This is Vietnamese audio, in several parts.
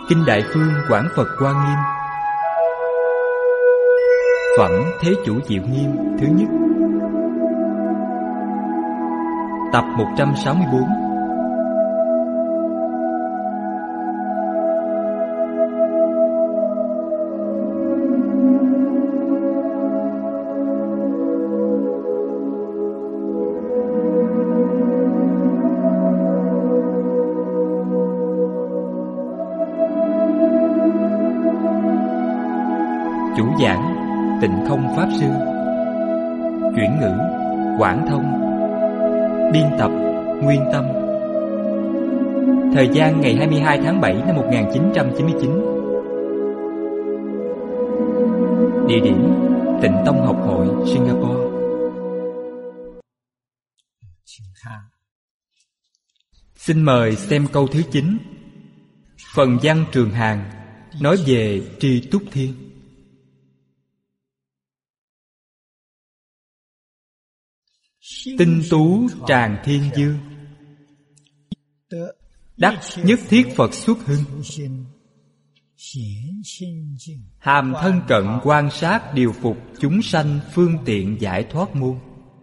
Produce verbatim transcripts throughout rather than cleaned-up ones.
Kinh Đại Phương Quảng Phật Hoa Nghiêm. Phẩm Thế Chủ Diệu Nghiêm thứ nhất. Tập một trăm sáu mươi bốn. Chủ giảng Tịnh Không Pháp Sư. Chuyển ngữ Quảng Thông. Biên tập Nguyên Tâm. Thời gian ngày hai mươi hai tháng bảy năm một nghìn chín trăm chín mươi chín. Địa điểm Tịnh Tông Học Hội, Singapore. Xin mời xem câu thứ chín. Phần văn Trường Hàng nói về Tri Túc Thiên. Tinh tú tràng thiên dương, đắc nhất thiết Phật xuất hưng. Hàm thân cận quan sát điều phục chúng sanh phương tiện giải thoát môn.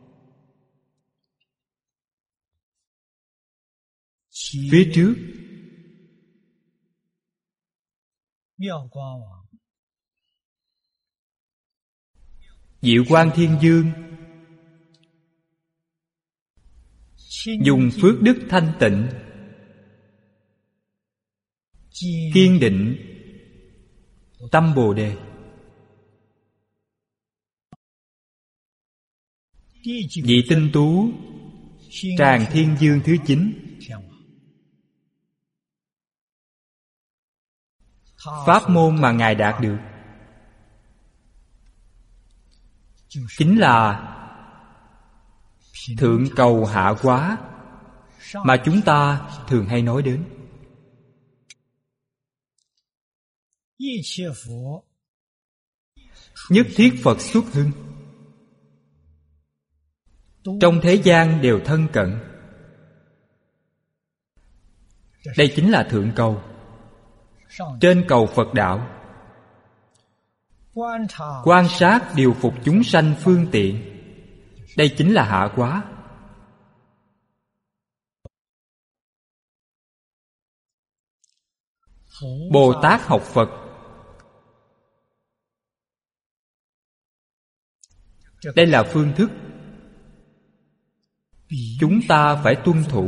Phía trước, Diệu Quang Thiên Dương dùng phước đức thanh tịnh, kiên định tâm Bồ Đề. Vị tinh tú tràng thiên dương thứ chín, pháp môn mà Ngài đạt được chính là thượng cầu hạ hóa mà chúng ta thường hay nói đến. Nhất thiết Phật xuất hưng, trong thế gian đều thân cận. Đây chính là thượng cầu. Trên cầu Phật đạo, quan sát điều phục chúng sanh phương tiện, đây chính là hạ hóa. Bồ Tát học Phật, đây là phương thức chúng ta phải tuân thủ.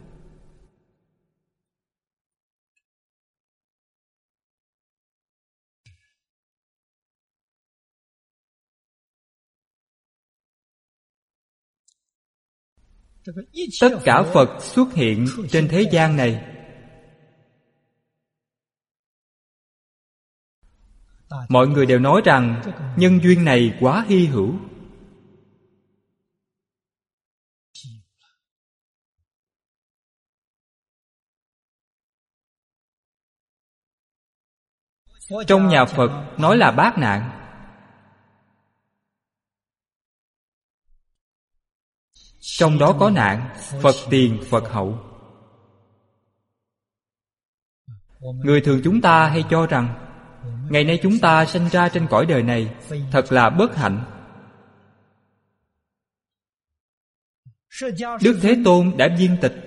Tất cả Phật xuất hiện trên thế gian này, mọi người đều nói rằng nhân duyên này quá hy hữu. Trong nhà Phật nói là bát nạn. Trong đó có nạn Phật tiền Phật hậu. Người thường chúng ta hay cho rằng ngày nay chúng ta sinh ra trên cõi đời này thật là bất hạnh. Đức Thế Tôn đã viên tịch,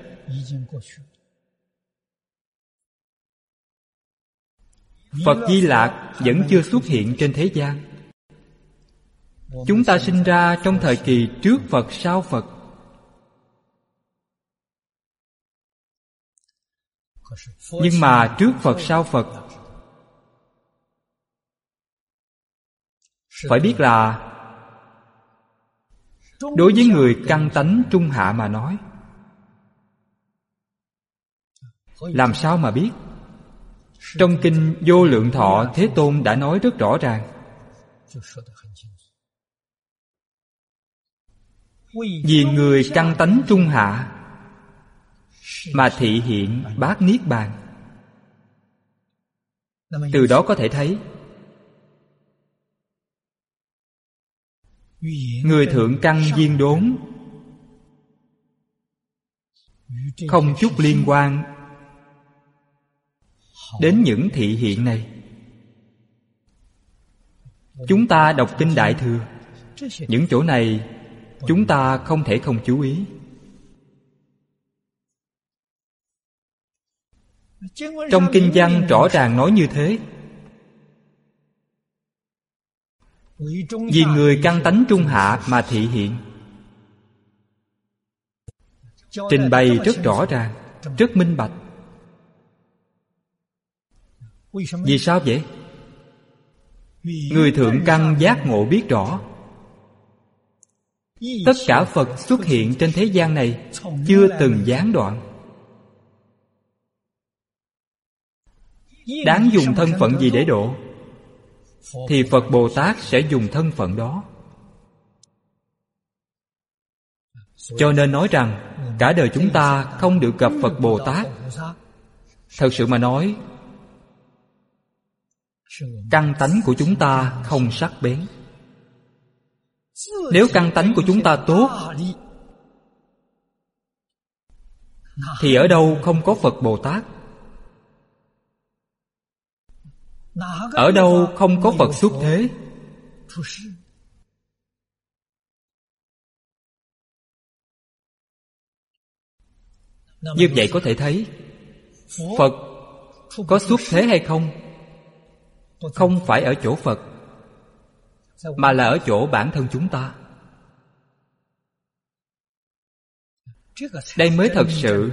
Phật Di Lạc vẫn chưa xuất hiện trên thế gian. Chúng ta sinh ra trong thời kỳ trước Phật sau Phật. Nhưng mà trước Phật sau Phật, phải biết là đối với người căn tánh trung hạ mà nói, làm sao mà biết? Trong kinh Vô Lượng Thọ, Thế Tôn đã nói rất rõ ràng. Vì người căn tánh trung hạ mà thị hiện bát niết bàn. Từ đó có thể thấy người thượng căn viên đốn không chút liên quan đến những thị hiện này. Chúng ta đọc kinh Đại Thừa, những chỗ này chúng ta không thể không chú ý. Trong kinh văn rõ ràng nói như thế. Vì người căn tánh trung hạ mà thị hiện, trình bày rất rõ ràng, rất minh bạch. Vì sao vậy? Người thượng căn giác ngộ biết rõ, tất cả Phật xuất hiện trên thế gian này chưa từng gián đoạn. Đáng dùng thân phận gì để độ, thì Phật Bồ Tát sẽ dùng thân phận đó. Cho nên nói rằng cả đời chúng ta không được gặp Phật Bồ Tát. Thật sự mà nói, căn tánh của chúng ta không sắc bén. Nếu căn tánh của chúng ta tốt, thì ở đâu không có Phật Bồ Tát? Ở đâu không có Phật xuất thế? Như vậy có thể thấy Phật có xuất thế hay không, không phải ở chỗ Phật, mà là ở chỗ bản thân chúng ta. Đây mới thật sự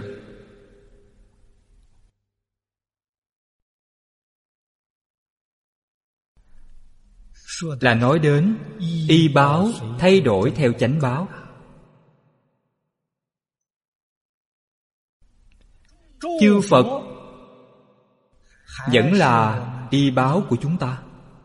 là nói đến y báo thay đổi theo chánh báo. Chư Phật vẫn là y báo của chúng ta.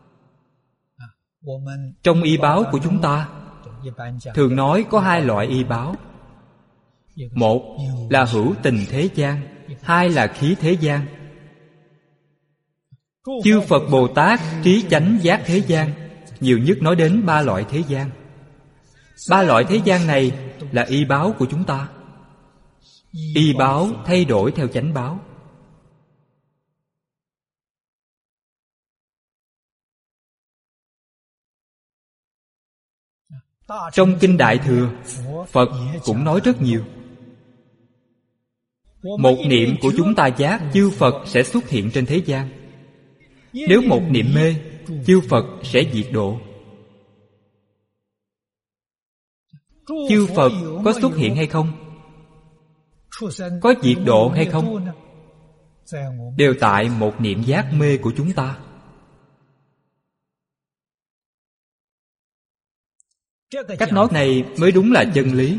Trong y báo của chúng ta thường nói có hai loại y báo. Một là hữu tình thế gian, hai là khí thế gian. Chư Phật Bồ Tát trí chánh giác thế gian, nhiều nhất nói đến ba loại thế gian. Ba loại thế gian này là y báo của chúng ta. Y báo thay đổi theo chánh báo. Trong kinh Đại Thừa, Phật cũng nói rất nhiều. Một niệm của chúng ta giác, chư Phật sẽ xuất hiện trên thế gian. Nếu một niệm mê, chư Phật sẽ diệt độ. Chư Phật có xuất hiện hay không, có diệt độ hay không, đều tại một niệm giác mê của chúng ta. Cách nói này mới đúng là chân lý,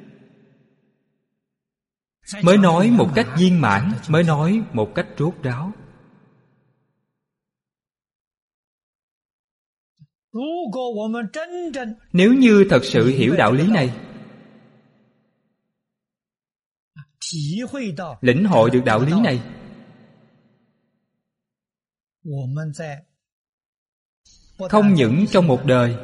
mới nói một cách viên mãn, mới nói một cách rốt ráo. Nếu như thật sự hiểu đạo lý này, lĩnh hội được đạo lý này, không những trong một đời,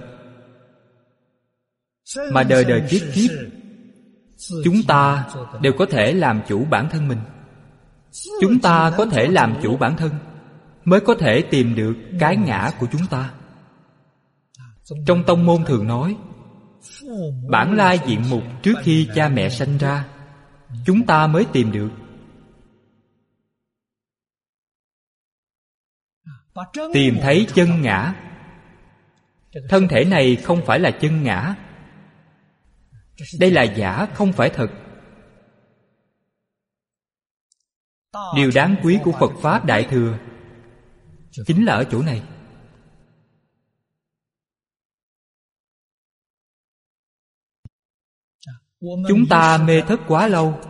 mà đời đời kiếp kiếp, chúng ta đều có thể làm chủ bản thân mình. Chúng ta có thể làm chủ bản thân, mới có thể tìm được cái ngã của chúng ta. Trong tông môn thường nói, bản lai diện mục trước khi cha mẹ sanh ra, chúng ta mới tìm được. Tìm thấy chân ngã. Thân thể này không phải là chân ngã. Đây là giả, không phải thật. Điều đáng quý của Phật Pháp Đại Thừa chính là ở chỗ này. Chúng ta mê thất quá lâu.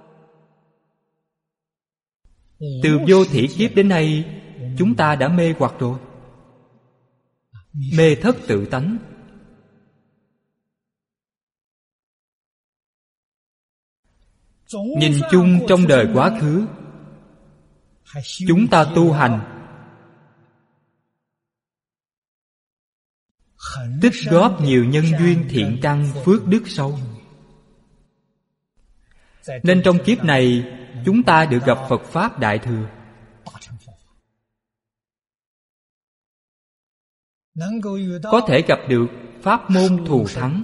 Từ vô thỉ kiếp đến nay, chúng ta đã mê hoặc rồi. Mê thất tự tánh. Nhìn chung trong đời quá khứ, chúng ta tu hành tích góp nhiều nhân duyên thiện căn phước đức sâu, nên trong kiếp này chúng ta được gặp Phật Pháp Đại Thừa. có thể gặp được pháp môn thù thắng.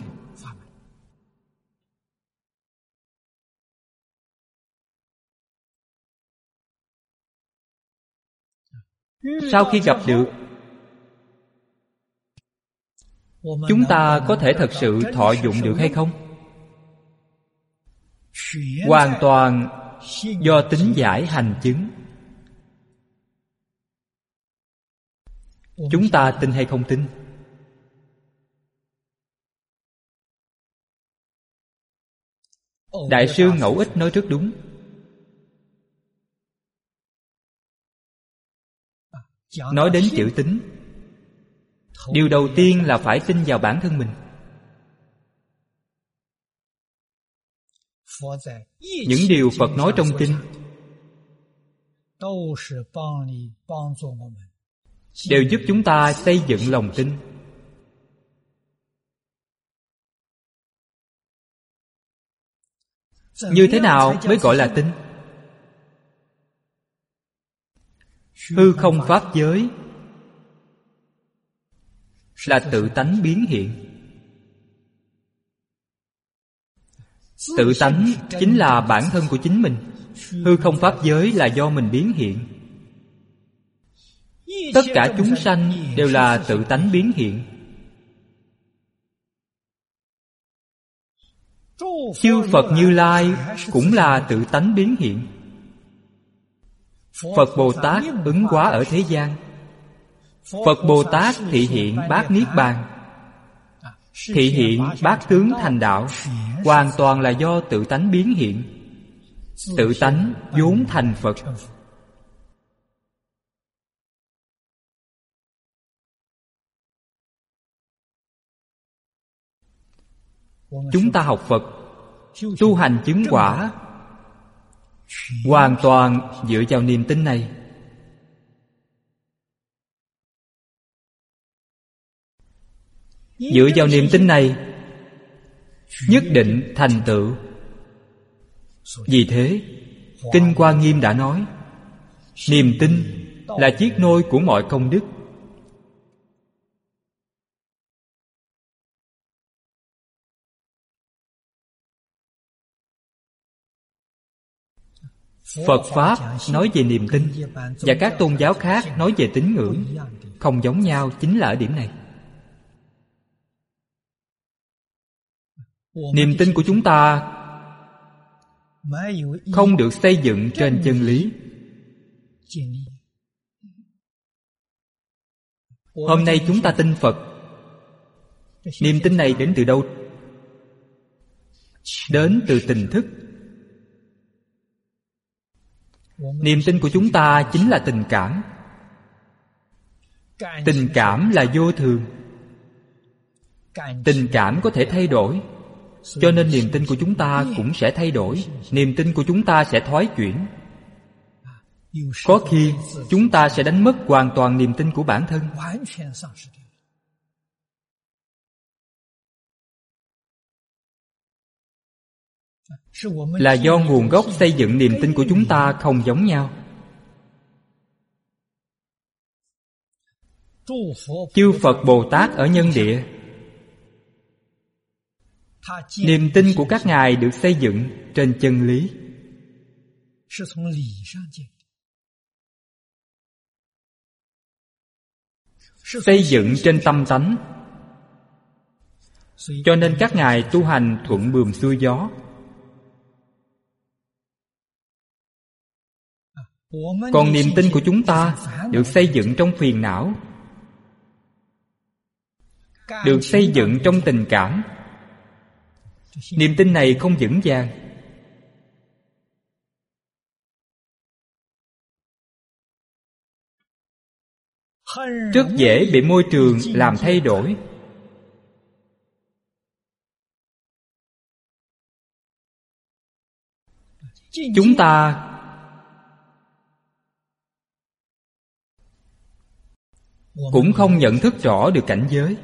Sau khi gặp được, chúng ta có thể thật sự thọ dụng được hay không? Hoàn toàn do tín giải hành chứng. Chúng ta tin hay không tin? Đại sư Ngẫu Ích nói rất đúng. Nói đến chữ tín, điều đầu tiên là phải tin vào bản thân mình. Những điều Phật nói trong kinh đều giúp chúng ta xây dựng lòng tin. Như thế nào mới gọi là tin? Hư không pháp giới là tự tánh biến hiện. Tự tánh chính là bản thân của chính mình. Hư không pháp giới là do mình biến hiện. Tất cả chúng sanh đều là tự tánh biến hiện. Chư Phật Như Lai cũng là tự tánh biến hiện. Phật Bồ Tát ứng hóa ở thế gian. Phật Bồ Tát thị hiện bát niết bàn, thị hiện bát tướng thành đạo, hoàn toàn là do tự tánh biến hiện. Tự tánh vốn thành Phật. Chúng ta học Phật, tu hành chứng quả, hoàn toàn dựa vào niềm tin này. Dựa vào niềm tin này, nhất định thành tựu. Vì thế, Kinh Hoa Nghiêm đã nói, niềm tin là chiếc nôi của mọi công đức. Phật Pháp nói về niềm tin, và các tôn giáo khác nói về tín ngưỡng. Không giống nhau chính là ở điểm này. Niềm tin của chúng ta không được xây dựng trên chân lý. Hôm nay chúng ta tin Phật. Niềm tin này đến từ đâu? Đến từ tình thức. Niềm tin của chúng ta chính là tình cảm. Tình cảm là vô thường. Tình cảm có thể thay đổi, cho nên niềm tin của chúng ta cũng sẽ thay đổi. Niềm tin của chúng ta sẽ thoái chuyển. Có khi chúng ta sẽ đánh mất hoàn toàn niềm tin của bản thân. Là do nguồn gốc xây dựng niềm tin của chúng ta không giống nhau. Chư Phật Bồ Tát ở nhân địa, niềm tin của các ngài được xây dựng trên chân lý. Xây dựng trên tâm tánh. Cho nên các ngài tu hành thuận buồm xuôi gió. Còn niềm tin của chúng ta được xây dựng trong phiền não, được xây dựng trong tình cảm. Niềm tin này không vững vàng. Rất dễ bị môi trường làm thay đổi. Chúng ta cũng không nhận thức rõ được cảnh giới.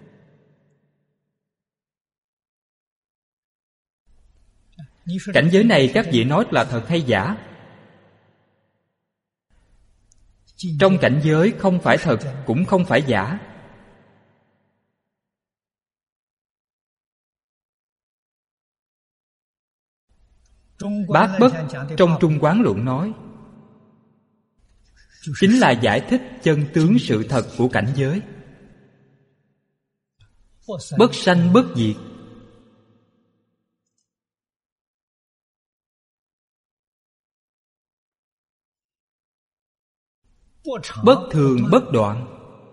Cảnh giới này các vị nói là thật hay giả? Trong cảnh giới không phải thật cũng không phải giả. Bát Bất trong Trung Quán Luận nói, chính là giải thích chân tướng sự thật của cảnh giới. Bất sanh bất diệt. Bất thường bất đoạn.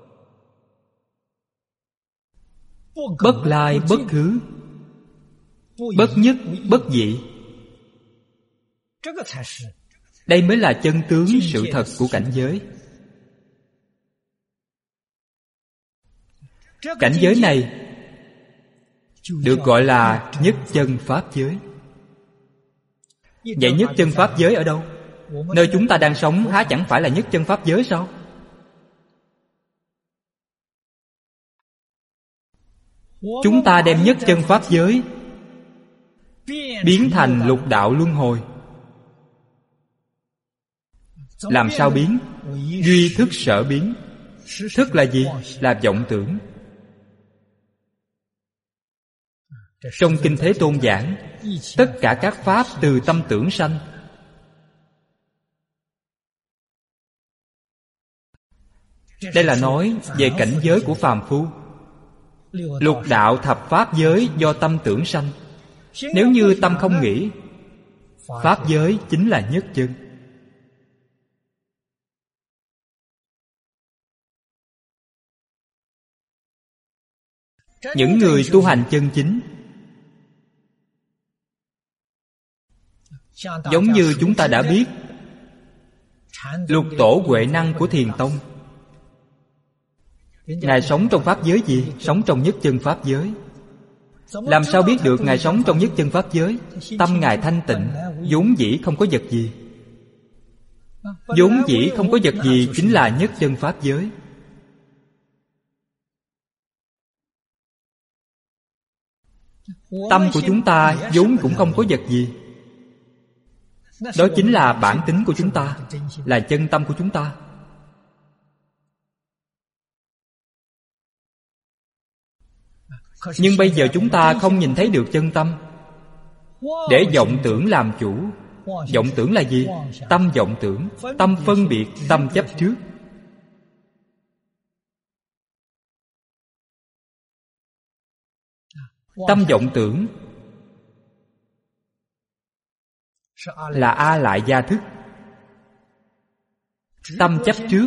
Bất lai bất khứ. Bất nhất bất dị. Đây mới là chân tướng sự thật của cảnh giới. Cảnh giới này được gọi là nhất chân pháp giới. Vậy nhất chân pháp giới ở đâu? Nơi chúng ta đang sống há chẳng phải là nhất chân pháp giới sao? Chúng ta đem nhất chân pháp giới biến thành lục đạo luân hồi. Làm sao biến? Duy thức sở biến. Thức là gì? Là vọng tưởng. Trong Kinh Thế Tôn giảng, tất cả các pháp từ tâm tưởng sanh. Đây là nói về cảnh giới của phàm phu. Lục đạo thập pháp giới do tâm tưởng sanh. Nếu như tâm không nghĩ, pháp giới chính là nhất chân. Những người tu hành chân chính, giống như chúng ta đã biết, Lục Tổ Huệ Năng của Thiền Tông, Ngài sống trong pháp giới gì? Sống trong nhất chân pháp giới. Làm sao biết được Ngài sống trong nhất chân pháp giới? Tâm Ngài thanh tịnh, vốn dĩ không có vật gì. Vốn dĩ không có vật gì chính là nhất chân pháp giới. Tâm của chúng ta vốn cũng không có vật gì. Đó chính là bản tính của chúng ta, là chân tâm của chúng ta. Nhưng bây giờ chúng ta không nhìn thấy được chân tâm, để vọng tưởng làm chủ. Vọng tưởng là gì? Tâm vọng tưởng, tâm phân biệt, tâm chấp trước. Tâm vọng tưởng là A lại gia thức. Tâm chấp trước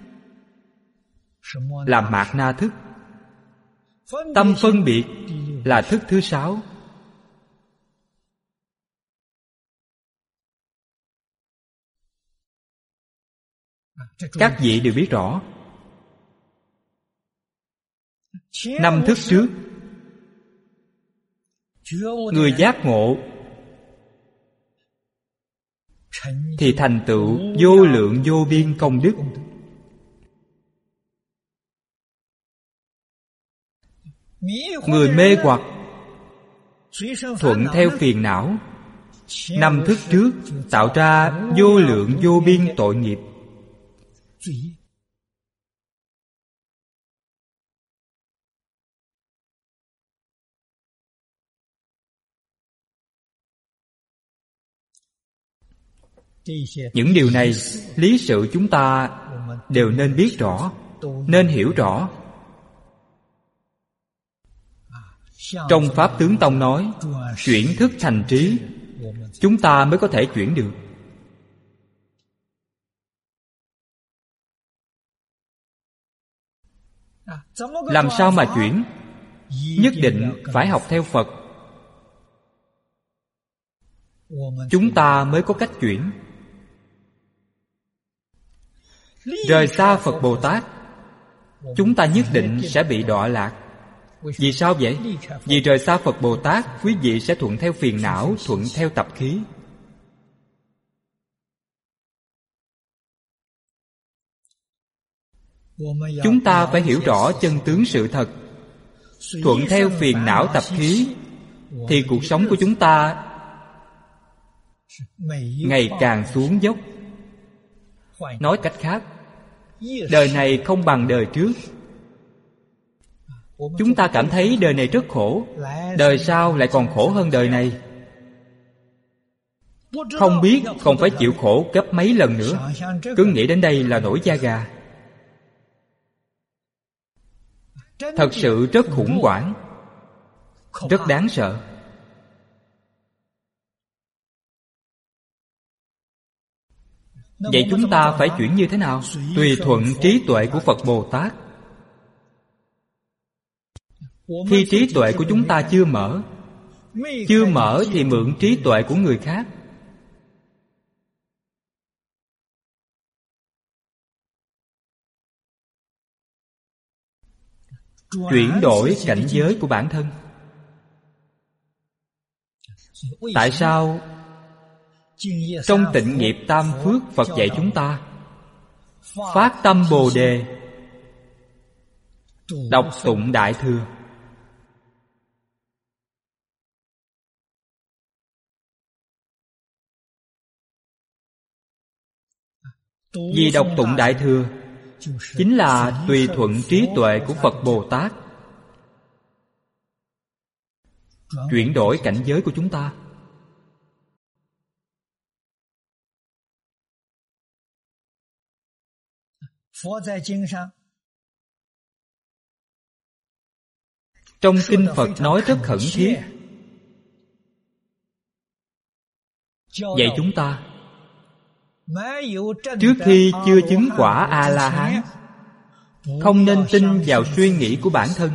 là mạt na thức. Tâm phân biệt là thức thứ sáu. Các vị đều biết rõ. Năm thức trước, người giác ngộ thì thành tựu vô lượng vô biên công đức. Người mê hoặc thuận theo phiền não, năm thức trước tạo ra vô lượng vô biên tội nghiệp. Những điều này, lý sự chúng ta đều nên biết rõ, nên hiểu rõ. Trong Pháp Tướng Tông nói, chuyển thức thành trí, chúng ta mới có thể chuyển được. Làm sao mà chuyển? Nhất định phải học theo Phật, chúng ta mới có cách chuyển. Rời xa Phật Bồ Tát, chúng ta nhất định sẽ bị đọa lạc. Vì sao vậy? Vì rời xa Phật Bồ Tát, quý vị sẽ thuận theo phiền não, thuận theo tập khí. Chúng ta phải hiểu rõ chân tướng sự thật. Thuận theo phiền não tập khí, thì cuộc sống của chúng ta ngày càng xuống dốc. Nói cách khác, đời này không bằng đời trước. Chúng ta cảm thấy đời này rất khổ, đời sau lại còn khổ hơn đời này. Không biết còn phải chịu khổ gấp mấy lần nữa. Cứ nghĩ đến đây là nổi da gà. Thật sự rất khủng hoảng, rất đáng sợ. Vậy chúng ta phải chuyển như thế nào? Tùy thuận trí tuệ của Phật Bồ Tát. Khi trí tuệ của chúng ta chưa mở, chưa mở thì mượn trí tuệ của người khác. Chuyển đổi cảnh giới của bản thân. Tại sao trong Tịnh Nghiệp Tam Phước Phật dạy chúng ta phát tâm Bồ Đề, đọc tụng Đại Thừa? Vì đọc tụng Đại Thừa chính là tùy thuận trí tuệ của Phật Bồ Tát, chuyển đổi cảnh giới của chúng ta. Trong kinh Phật nói rất khẩn thiết, dạy chúng ta trước khi chưa chứng quả A-la-hán, không nên tin vào suy nghĩ của bản thân.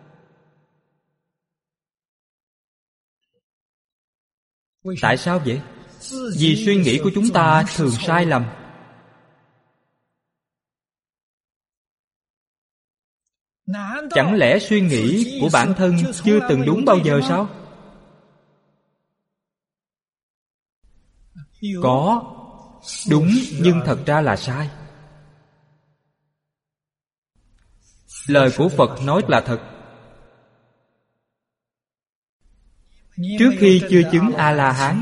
Tại sao vậy? Vì suy nghĩ của chúng ta thường sai lầm. Chẳng lẽ suy nghĩ của bản thân chưa từng đúng bao giờ sao? Có, đúng, nhưng thật ra là sai. Lời của Phật nói là thật. Trước khi chưa chứng A-la-hán,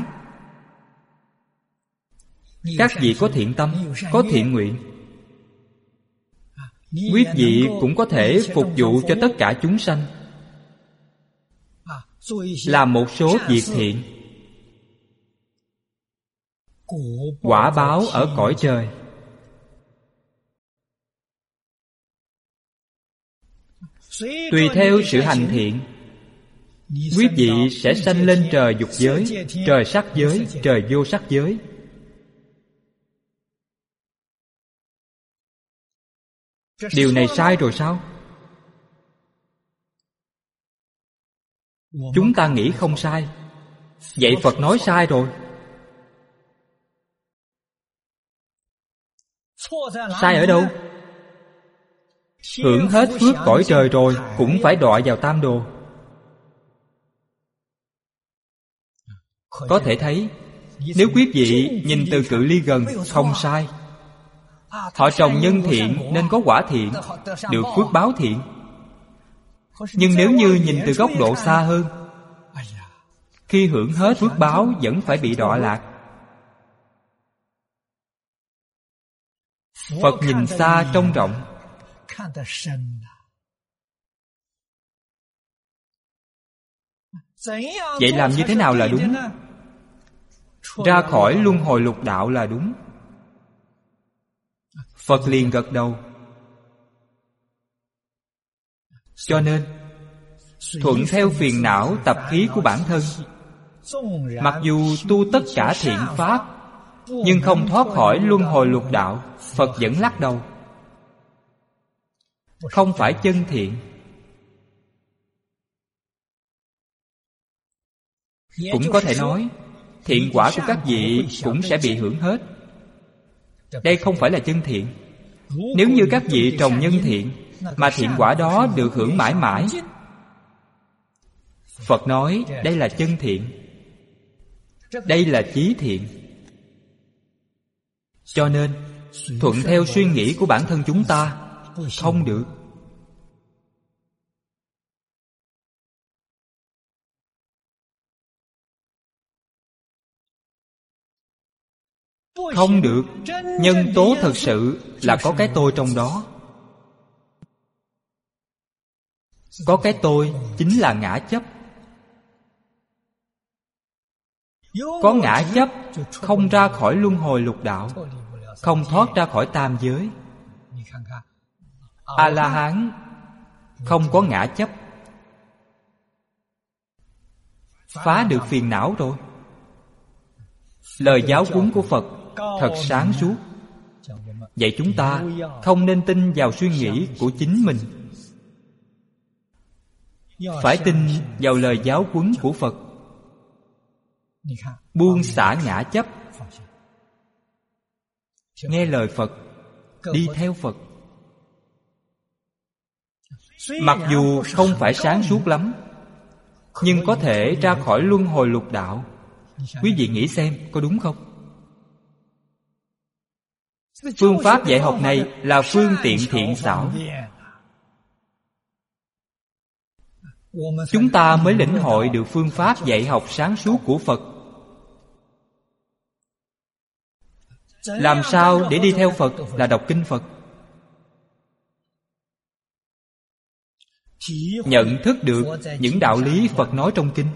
các vị có thiện tâm, có thiện nguyện. Quý vị cũng có thể phục vụ cho tất cả chúng sanh, làm một số việc thiện. Quả báo ở cõi trời. Tùy theo sự hành thiện, quý vị sẽ sanh lên trời dục giới, trời sắc giới, trời vô sắc giới. Điều này sai rồi sao? Chúng ta nghĩ không sai, vậy Phật nói sai rồi. Sai ở đâu? Hưởng hết phước cõi trời rồi cũng phải đọa vào tam đồ. Có thể thấy, nếu quý vị nhìn từ cự ly gần, không sai. Họ trồng nhân thiện nên có quả thiện, được phước báo thiện. Nhưng nếu như nhìn từ góc độ xa hơn, khi hưởng hết phước báo vẫn phải bị đọa lạc. Phật nhìn xa trông rộng. Vậy làm như thế nào là đúng? Ra khỏi luân hồi lục đạo là đúng. Phật liền gật đầu. Cho nên thuận theo phiền não tập khí của bản thân, mặc dù tu tất cả thiện pháp nhưng không thoát khỏi luân hồi lục đạo, Phật vẫn lắc đầu. Không phải chân thiện. Cũng có thể nói thiện quả của các vị cũng sẽ bị hưởng hết. Đây không phải là chân thiện. Nếu như các vị trồng nhân thiện mà thiện quả đó được hưởng mãi mãi, Phật nói đây là chân thiện, đây là chí thiện. Cho nên thuận theo suy nghĩ của bản thân chúng ta không được. Không được. Nhân tố thật sự là có cái tôi trong đó. Có cái tôi chính là ngã chấp. Có ngã chấp, không ra khỏi luân hồi lục đạo, không thoát ra khỏi tam giới. A-la-hán không có ngã chấp, phá được phiền não rồi. Lời giáo huấn của Phật thật sáng suốt, vậy chúng ta không nên tin vào suy nghĩ của chính mình, phải tin vào lời giáo huấn của Phật. Buông xả ngã chấp, nghe lời Phật, đi theo Phật. Mặc dù không phải sáng suốt lắm, nhưng có thể ra khỏi luân hồi lục đạo. Quý vị nghĩ xem có đúng không? Phương pháp dạy học này là phương tiện thiện xảo, chúng ta mới lĩnh hội được phương pháp dạy học sáng suốt của Phật. Làm sao để đi theo Phật là đọc kinh Phật, nhận thức được những đạo lý Phật nói trong kinh.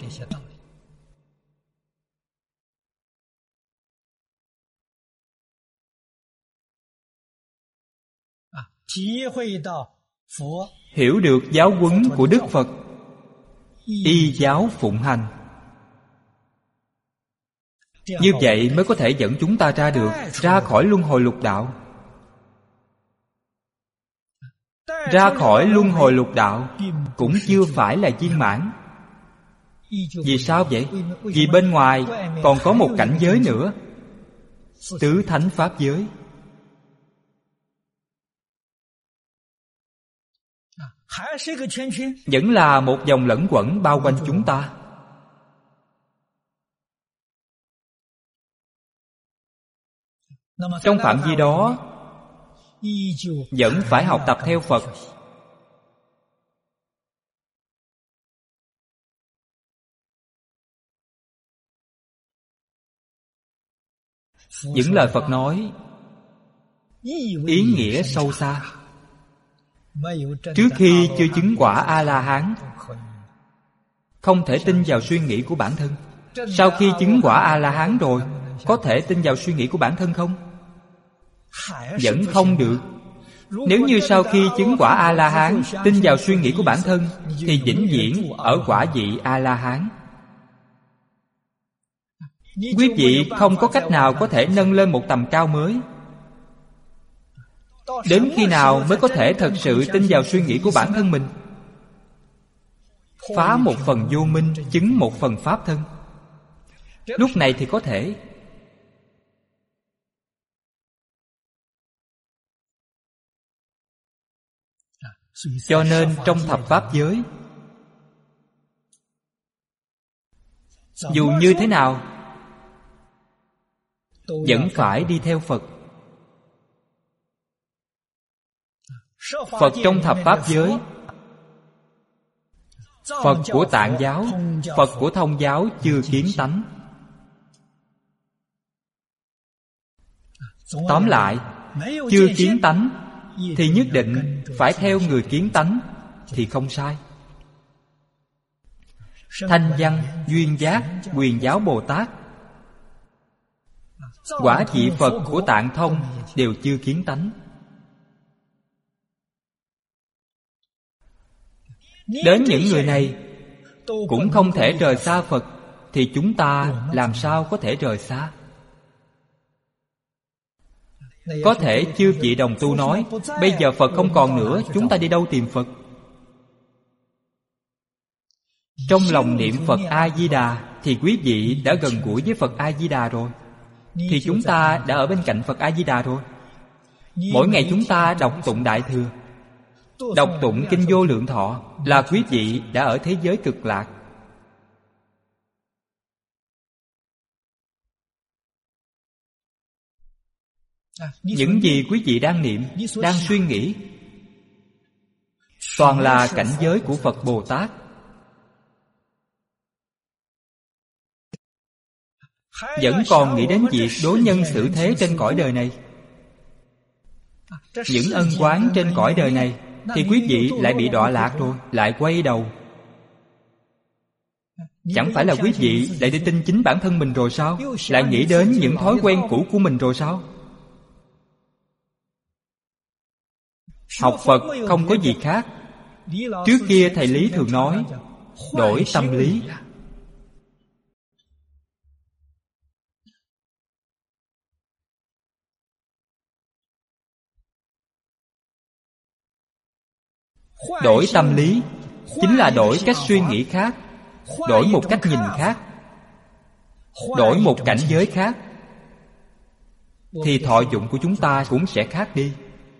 Hiểu được giáo huấn của Đức Phật, y giáo phụng hành. Như vậy mới có thể dẫn chúng ta ra được, ra khỏi luân hồi lục đạo. Ra khỏi luân hồi lục đạo cũng chưa phải là viên mãn. Vì sao vậy? Vì bên ngoài còn có một cảnh giới nữa, tứ thánh pháp giới. Vẫn là một vòng lẫn quẩn bao quanh chúng ta. Trong phạm vi đó vẫn phải học tập theo Phật. Những lời Phật nói ý nghĩa sâu xa. Trước khi chưa chứng quả A-la-hán, không thể tin vào suy nghĩ của bản thân. Sau khi chứng quả A-la-hán rồi, có thể tin vào suy nghĩ của bản thân không? Vẫn không được. Nếu như sau khi chứng quả A-la-hán tin vào suy nghĩ của bản thân, thì vĩnh viễn ở quả vị A-la-hán. Quý vị không có cách nào có thể nâng lên một tầm cao mới. Đến khi nào mới có thể thật sự tin vào suy nghĩ của bản thân mình? Phá một phần vô minh, chứng một phần pháp thân. Lúc này thì có thể. Cho nên trong thập pháp giới, dù như thế nào vẫn phải đi theo Phật. Phật trong thập pháp giới, Phật của Tạng giáo, Phật của Thông giáo chưa kiến tánh. Tóm lại, chưa kiến tánh thì nhất định phải theo người kiến tánh thì không sai. Thanh Văn, Duyên Giác, Quyền Giáo Bồ Tát, quả vị Phật của Tạng Thông đều chưa kiến tánh. Đến những người này cũng không thể rời xa Phật, thì chúng ta làm sao có thể rời xa? Có thể chư vị đồng tu nói, bây giờ Phật không còn nữa, chúng ta đi đâu tìm Phật? Trong lòng niệm Phật A-di-đà thì quý vị đã gần gũi với Phật A-di-đà rồi, thì chúng ta đã ở bên cạnh Phật A-di-đà rồi. Mỗi ngày chúng ta đọc tụng Đại Thừa, đọc tụng Kinh Vô Lượng Thọ, là quý vị đã ở thế giới cực lạc. Những gì quý vị đang niệm, đang suy nghĩ, toàn là cảnh giới của Phật Bồ Tát. Vẫn còn nghĩ đến việc đối nhân xử thế trên cõi đời này. Những ân oán trên cõi đời này thì quý vị lại bị đọa lạc rồi, lại quay đầu. Chẳng phải là quý vị lại đi tin chính bản thân mình rồi sao? Lại nghĩ đến những thói quen cũ của mình rồi sao? Học Phật không có gì khác. Trước kia thầy Lý thường nói đổi tâm lý. Đổi tâm lý chính là đổi cách suy nghĩ khác, đổi một cách nhìn khác, đổi một cảnh giới khác, thì thọ dụng của chúng ta cũng sẽ khác đi.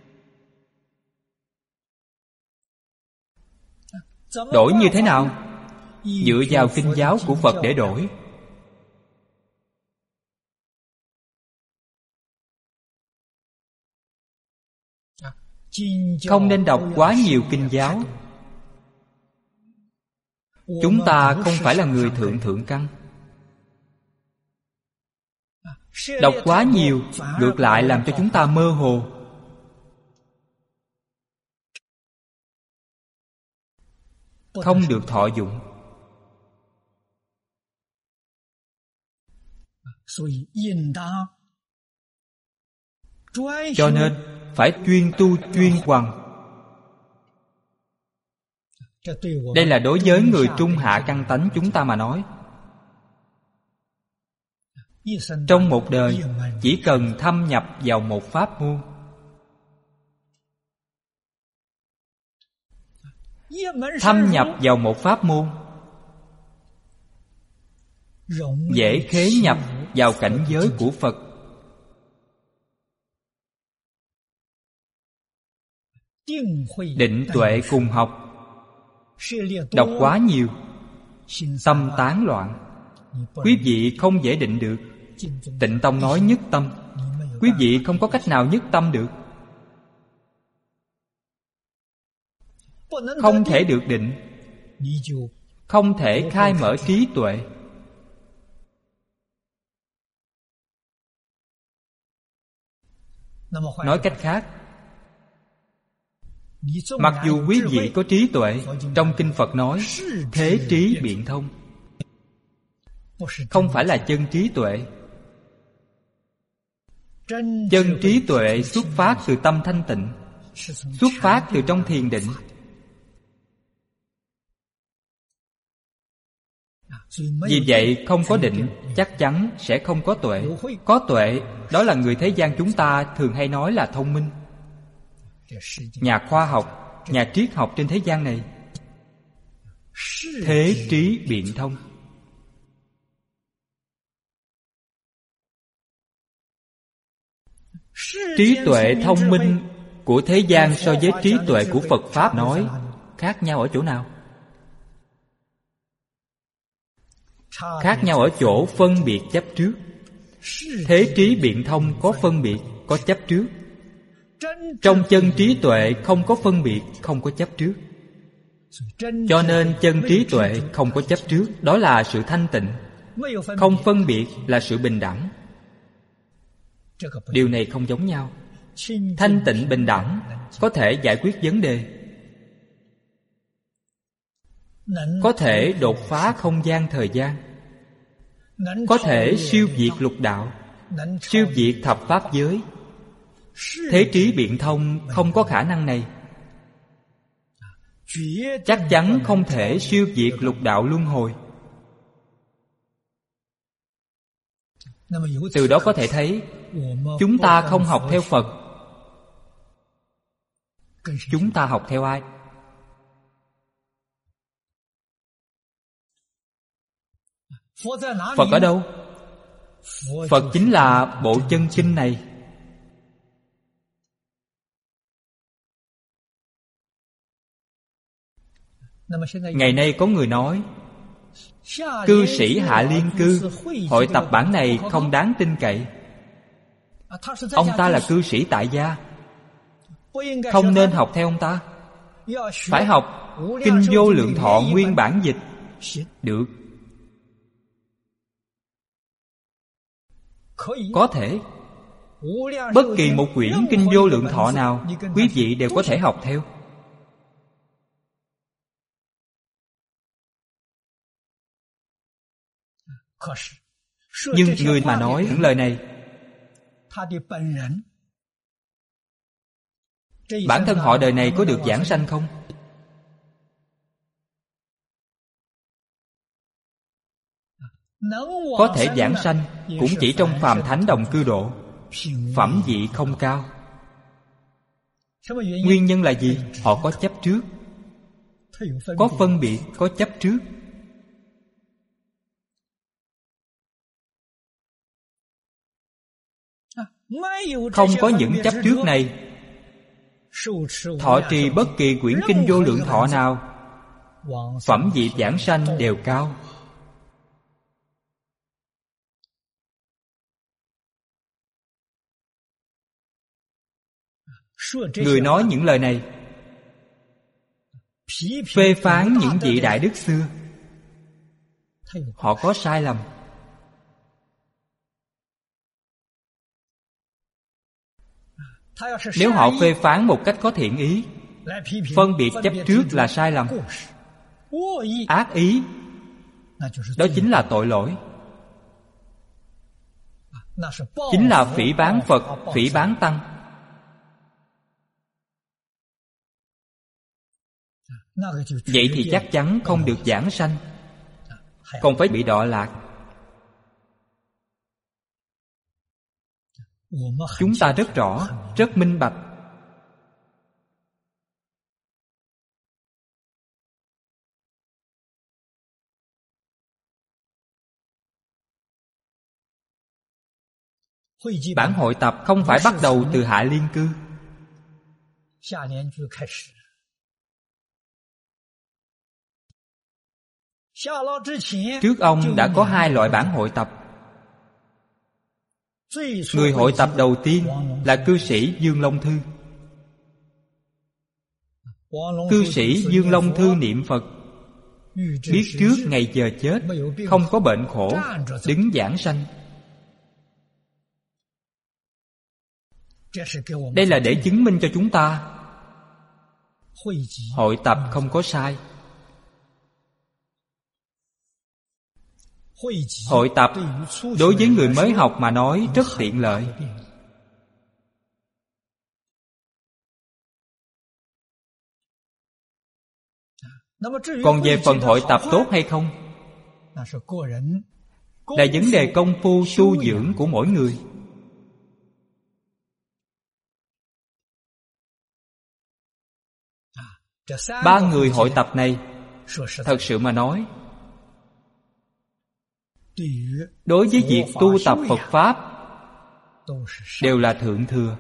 Đổi như thế nào? Dựa vào kinh giáo của Phật để đổi. Không nên đọc quá nhiều kinh giáo. Chúng ta không phải là người thượng thượng căn. Đọc quá nhiều ngược lại làm cho chúng ta mơ hồ. Không được thọ dụng. Cho nên phải chuyên tu chuyên hoằng. Đây là đối với người trung hạ căn tánh chúng ta mà nói. Trong một đời chỉ cần thâm nhập vào một pháp môn, thâm nhập vào một pháp môn, dễ khế nhập vào cảnh giới của Phật. Định tuệ cùng học. Đọc quá nhiều, tâm tán loạn, quý vị không dễ định được. Tịnh Tông nói nhất tâm, quý vị không có cách nào nhất tâm được. Không thể được định, không thể khai mở trí tuệ. Nói cách khác, mặc dù quý vị có trí tuệ, trong kinh Phật nói thế trí biện thông, không phải là chân trí tuệ. Chân trí tuệ xuất phát từ tâm thanh tịnh, xuất phát từ trong thiền định. Vì vậy không có định chắc chắn sẽ không có tuệ. Có tuệ, đó là người thế gian chúng ta thường hay nói là thông minh. Nhà khoa học, nhà triết học trên thế gian này, thế trí biện thông. Trí tuệ thông minh của thế gian so với trí tuệ của Phật Pháp nói khác nhau ở chỗ nào? Khác nhau ở chỗ phân biệt chấp trước. Thế trí biện thông có phân biệt, có chấp trước. Trong chân trí tuệ không có phân biệt, không có chấp trước. Cho nên chân trí tuệ không có chấp trước, đó là sự thanh tịnh. Không phân biệt là sự bình đẳng. Điều này không giống nhau. Thanh tịnh bình đẳng có thể giải quyết vấn đề, có thể đột phá không gian thời gian, có thể siêu diệt lục đạo, siêu diệt thập pháp giới. Thế trí biện thông không có khả năng này. Chắc chắn không thể siêu diệt lục đạo luân hồi. Từ đó có thể thấy chúng ta không học theo Phật. Chúng ta học theo ai? Phật ở đâu? Phật chính là bộ chân kinh này. Ngày nay có người nói cư sĩ Hạ Liên Cư hội tập bản này không đáng tin cậy. Ông ta là cư sĩ tại gia, không nên học theo ông ta. Phải học Kinh Vô Lượng Thọ nguyên bản dịch. Được, có thể. Bất kỳ một quyển Kinh Vô Lượng Thọ nào quý vị đều có thể học theo. Nhưng người mà nói những lời này, bản thân họ đời này có được giảng sanh không? Có thể giảng sanh cũng chỉ trong phàm thánh đồng cư độ, phẩm vị không cao. Nguyên nhân là gì? Họ có chấp trước, có phân biệt, có chấp trước. Không có những chấp trước này, thọ trì bất kỳ quyển kinh vô lượng thọ nào, phẩm vị giảng sanh đều cao. Người nói những lời này phê phán những vị đại đức xưa, họ có sai lầm. Nếu họ phê phán một cách có thiện ý, phân biệt chấp trước là sai lầm, ác ý, đó chính là tội lỗi, chính là phỉ báng Phật, phỉ báng Tăng. Vậy thì chắc chắn không được giảng sanh, còn phải bị đọa lạc. Chúng ta rất rõ, rất minh bạch. Bản hội tập không phải bắt đầu từ Hạ Liên Cư. Trước ông đã có hai loại bản hội tập. Người hội tập đầu tiên là cư sĩ Dương Long Thư. Cư sĩ Dương Long Thư niệm Phật, biết trước ngày giờ chết, không có bệnh khổ, đứng giảng sanh. Đây là để chứng minh cho chúng ta hội tập không có sai. Hội tập đối với người mới học mà nói rất tiện lợi. Còn về phần hội tập tốt hay không, là vấn đề công phu tu dưỡng của mỗi người. Ba người hội tập này, thật sự mà nói, đối với việc tu tập Phật Pháp đều là thượng thừa.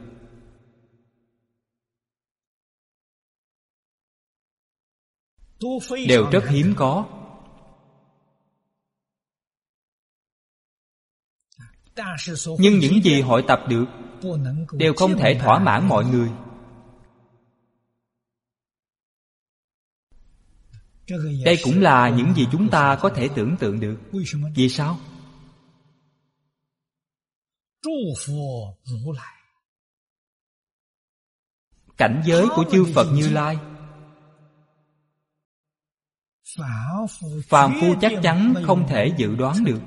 Đều rất hiếm có. Nhưng những gì hội tập được đều không thể thỏa mãn mọi người. Đây cũng là những gì chúng ta có thể tưởng tượng được. Vì sao? Cảnh giới của chư Phật Như Lai, phàm phu chắc chắn không thể dự đoán được.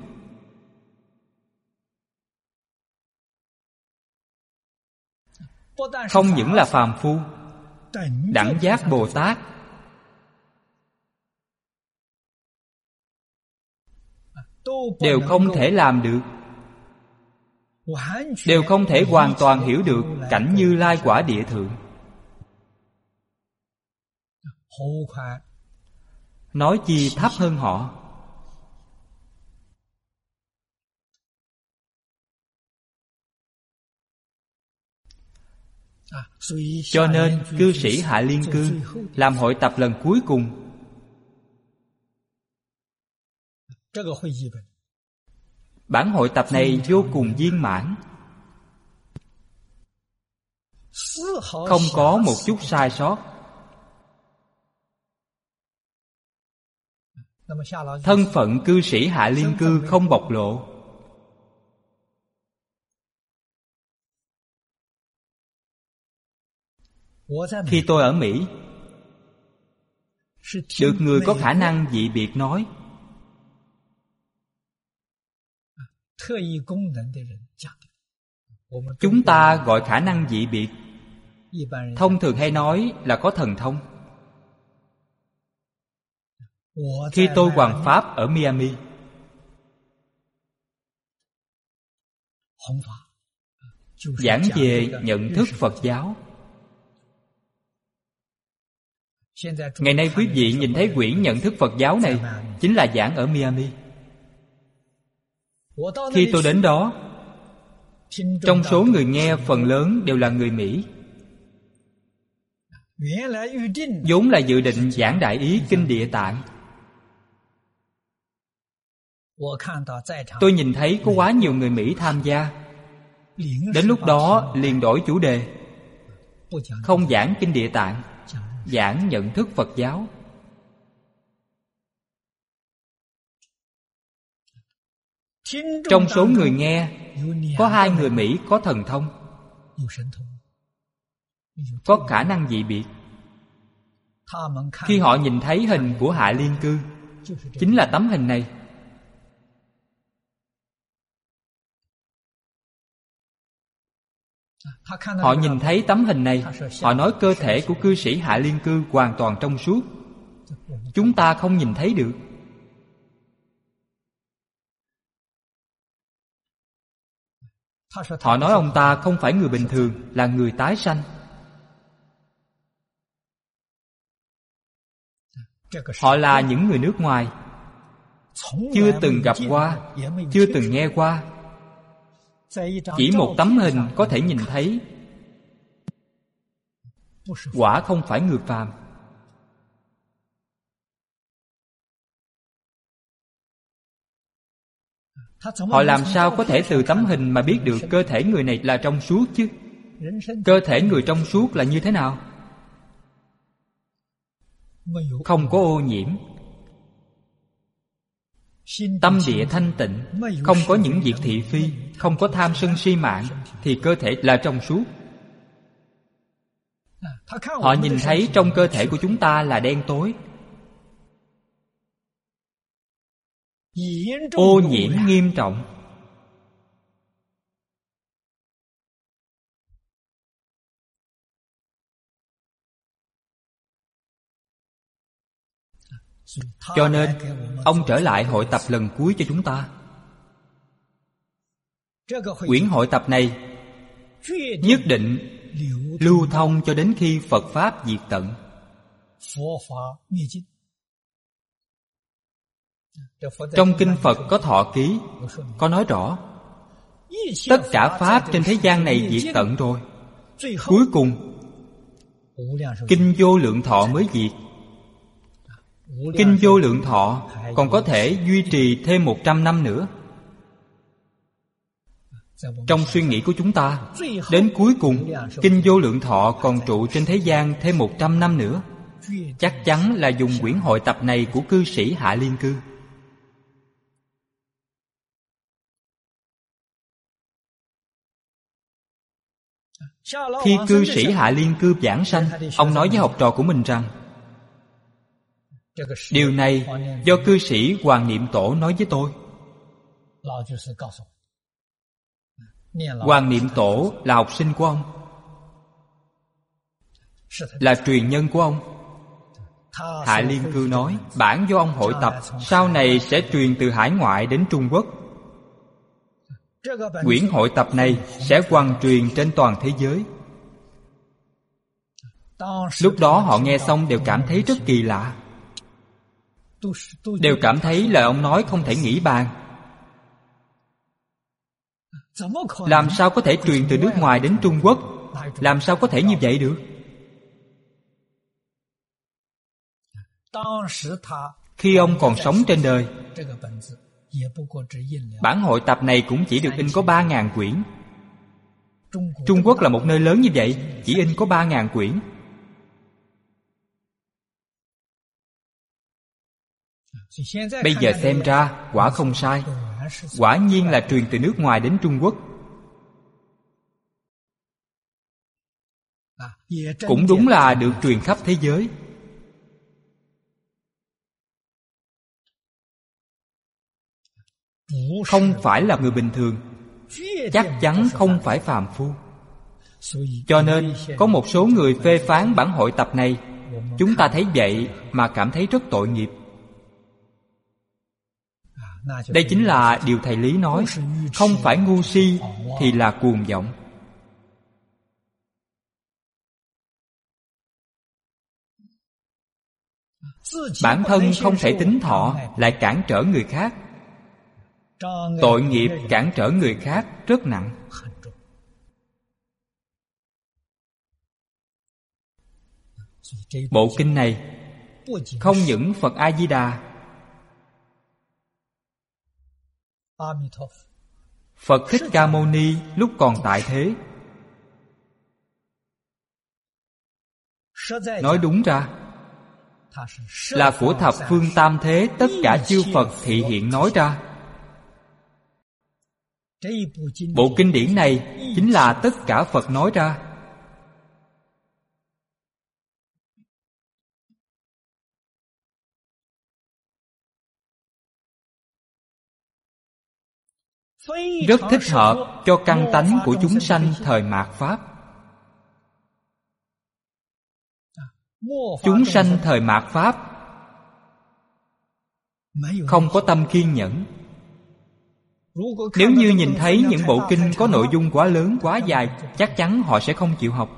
Không những là phàm phu, đẳng giác Bồ Tát đều không thể làm được, đều không thể hoàn toàn hiểu được cảnh Như Lai quả địa thượng. Nói chi thấp hơn họ. Cho nên cư sĩ Hạ Liên Cư làm hội tập lần cuối cùng, bản hội tập này vô cùng viên mãn, không có một chút sai sót. Thân phận cư sĩ Hạ Liên Cư không bộc lộ. Khi tôi ở Mỹ, được người có khả năng dị biệt nói, Chúng ta gọi khả năng dị biệt, thông thường hay nói là có thần thông. Khi tôi hoằng pháp ở Miami, giảng về nhận thức Phật giáo. Ngày nay quý vị nhìn thấy quyển nhận thức Phật giáo này chính là giảng ở Miami. Khi tôi đến đó, trong số người nghe phần lớn đều là người Mỹ. Vốn là dự định giảng đại ý Kinh Địa Tạng. Tôi nhìn thấy có quá nhiều người Mỹ tham gia. Đến lúc đó liền đổi chủ đề, không giảng Kinh Địa Tạng, giảng nhận thức Phật giáo. Trong số người nghe, có hai người Mỹ có thần thông, có khả năng dị biệt. Khi họ nhìn thấy hình của Hạ Liên Cư, chính là tấm hình này. Họ nhìn thấy tấm hình này, họ nói cơ thể của cư sĩ Hạ Liên Cư hoàn toàn trong suốt. Chúng ta không nhìn thấy được. Họ nói ông ta không phải người bình thường, là người tái sanh. Họ là những người nước ngoài, chưa từng gặp qua, chưa từng nghe qua. Chỉ một tấm hình có thể nhìn thấy, quả không phải người phàm. Họ làm sao có thể từ tấm hình mà biết được cơ thể người này là trong suốt chứ? Cơ thể người trong suốt là như thế nào? Không có ô nhiễm, tâm địa thanh tịnh, không có những việc thị phi, không có tham sân si mạng, thì cơ thể là trong suốt. Họ nhìn thấy trong cơ thể của chúng ta là đen tối, ô nhiễm nghiêm trọng. Cho nên ông trở lại hội tập lần cuối cho chúng ta. Quyển hội tập này nhất định lưu thông cho đến khi Phật Pháp diệt tận. Trong kinh Phật có Thọ Ký, có nói rõ tất cả Pháp trên thế gian này diệt tận rồi, cuối cùng Kinh Vô Lượng Thọ mới diệt. Kinh Vô Lượng Thọ còn có thể duy trì thêm một trăm năm nữa. Trong suy nghĩ của chúng ta, đến cuối cùng Kinh Vô Lượng Thọ còn trụ trên thế gian thêm một trăm năm nữa. Chắc chắn là dùng quyển hội tập này của cư sĩ Hạ Liên Cư. Khi cư sĩ Hạ Liên Cư giảng sanh, ông nói với học trò của mình rằng điều này do cư sĩ Hoàng Niệm Tổ nói với tôi. Hoàng Niệm Tổ là học sinh của ông, là truyền nhân của ông. Hạ Liên Cư nói bản do ông hội tập sau này sẽ truyền từ hải ngoại đến Trung Quốc. Quyển hội tập này sẽ hoằng truyền trên toàn thế giới. Lúc đó họ nghe xong đều cảm thấy rất kỳ lạ, đều cảm thấy lời ông nói không thể nghĩ bàn. Làm sao có thể truyền từ nước ngoài đến Trung Quốc? Làm sao có thể như vậy được? Khi ông còn sống trên đời, bản hội tập này cũng chỉ được in có ba ngàn quyển. Trung Quốc là một nơi lớn như vậy, chỉ in có ba ngàn quyển. Bây giờ xem ra quả không sai, quả nhiên là truyền từ nước ngoài đến Trung Quốc. Cũng đúng là được truyền khắp thế giới. không phải là người bình thường, chắc chắn không phải phàm phu. Cho nên có một số người phê phán bản hội tập này, chúng ta thấy vậy mà cảm thấy rất tội nghiệp. Đây chính là điều thầy Lý nói, không phải ngu si thì là cuồng vọng. Bản thân không thể tính thọ, lại cản trở người khác. Tội nghiệp cản trở người khác rất nặng. Bộ kinh này không những Phật A-di-đà, Phật Thích Ca Mâu Ni lúc còn tại thế, nói đúng ra là của thập phương tam thế tất cả chư Phật thị hiện nói ra. Bộ kinh điển này chính là tất cả Phật nói ra. Rất thích hợp cho căn tánh của chúng sanh thời mạt Pháp. Chúng sanh thời mạt Pháp không có tâm kiên nhẫn. Nếu như nhìn thấy những bộ kinh có nội dung quá lớn, quá dài, chắc chắn họ sẽ không chịu học.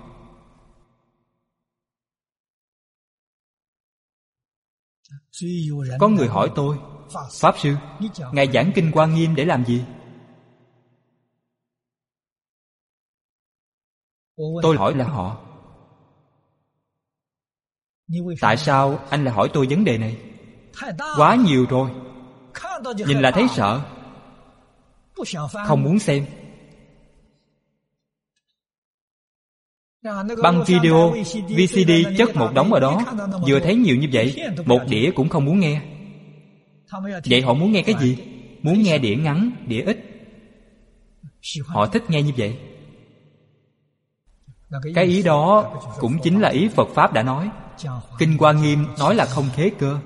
Có người hỏi tôi, Pháp Sư, Ngài giảng kinh Hoa Nghiêm để làm gì? Tôi hỏi là họ, tại sao anh lại hỏi tôi vấn đề này? Quá nhiều rồi, nhìn là thấy sợ, không muốn xem. Băng video, vê xê đê chất một đống ở đó, vừa thấy nhiều như vậy, một đĩa cũng không muốn nghe. Vậy họ muốn nghe cái gì? Muốn nghe đĩa ngắn, đĩa ít. Họ thích nghe như vậy. Cái ý đó cũng chính là ý Phật Pháp đã nói. Kinh Hoa Nghiêm nói là không khế cơ.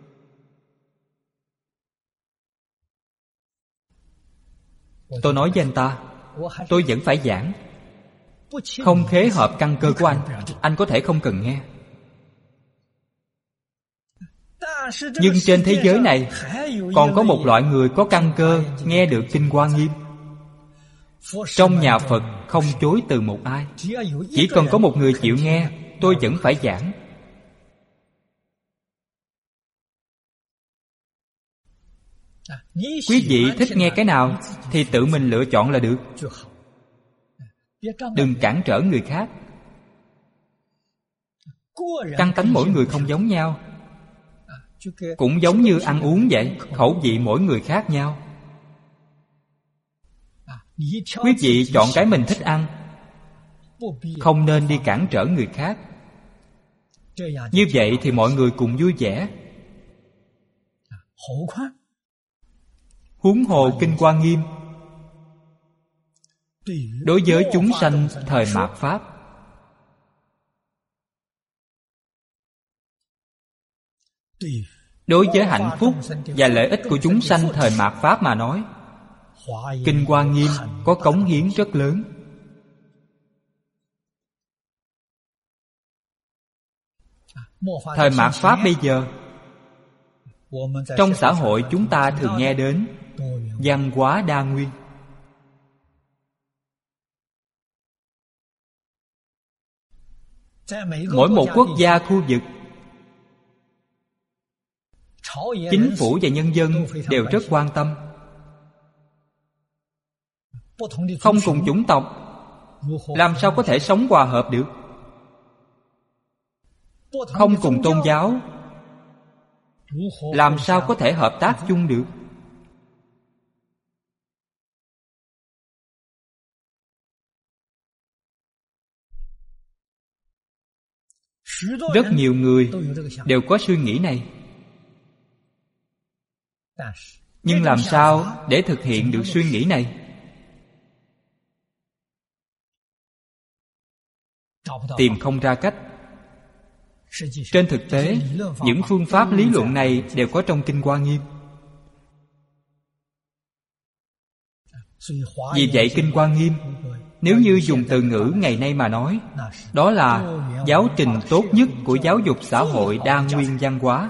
Tôi nói với anh ta, tôi vẫn phải giảng. Không khế hợp căn cơ của anh, anh có thể không cần nghe. Nhưng trên thế giới này còn có một loại người có căn cơ nghe được kinh Hoa Nghiêm. Trong nhà Phật không chối từ một ai. Chỉ cần có một người chịu nghe, tôi vẫn phải giảng. Quý vị thích nghe cái nào thì tự mình lựa chọn là được. Đừng cản trở người khác. Căn tánh mỗi người không giống nhau. Cũng giống như ăn uống vậy, khẩu vị mỗi người khác nhau. Quý vị chọn cái mình thích ăn, không nên đi cản trở người khác. Như vậy thì mọi người cùng vui vẻ. Huống hồ kinh Hoa Nghiêm đối với chúng sanh thời mạt Pháp, đối với hạnh phúc và lợi ích của chúng sanh thời mạt Pháp mà nói, kinh Hoa Nghiêm có cống hiến rất lớn. Thời mạt Pháp bây giờ, trong xã hội chúng ta thường nghe đến văn hóa đa nguyên. Mỗi một quốc gia khu vực, chính phủ và nhân dân đều rất quan tâm. Không cùng chủng tộc, làm sao có thể sống hòa hợp được? Không cùng tôn giáo, làm sao có thể hợp tác chung được? Rất nhiều người đều có suy nghĩ này. Nhưng làm sao để thực hiện được suy nghĩ này? Tìm không ra cách. Trên thực tế, những phương pháp lý luận này đều có trong kinh Hoa Nghiêm. Vì vậy Kinh Hoa Nghiêm, nếu như dùng từ ngữ ngày nay mà nói, đó là giáo trình tốt nhất của giáo dục xã hội đa nguyên văn hóa.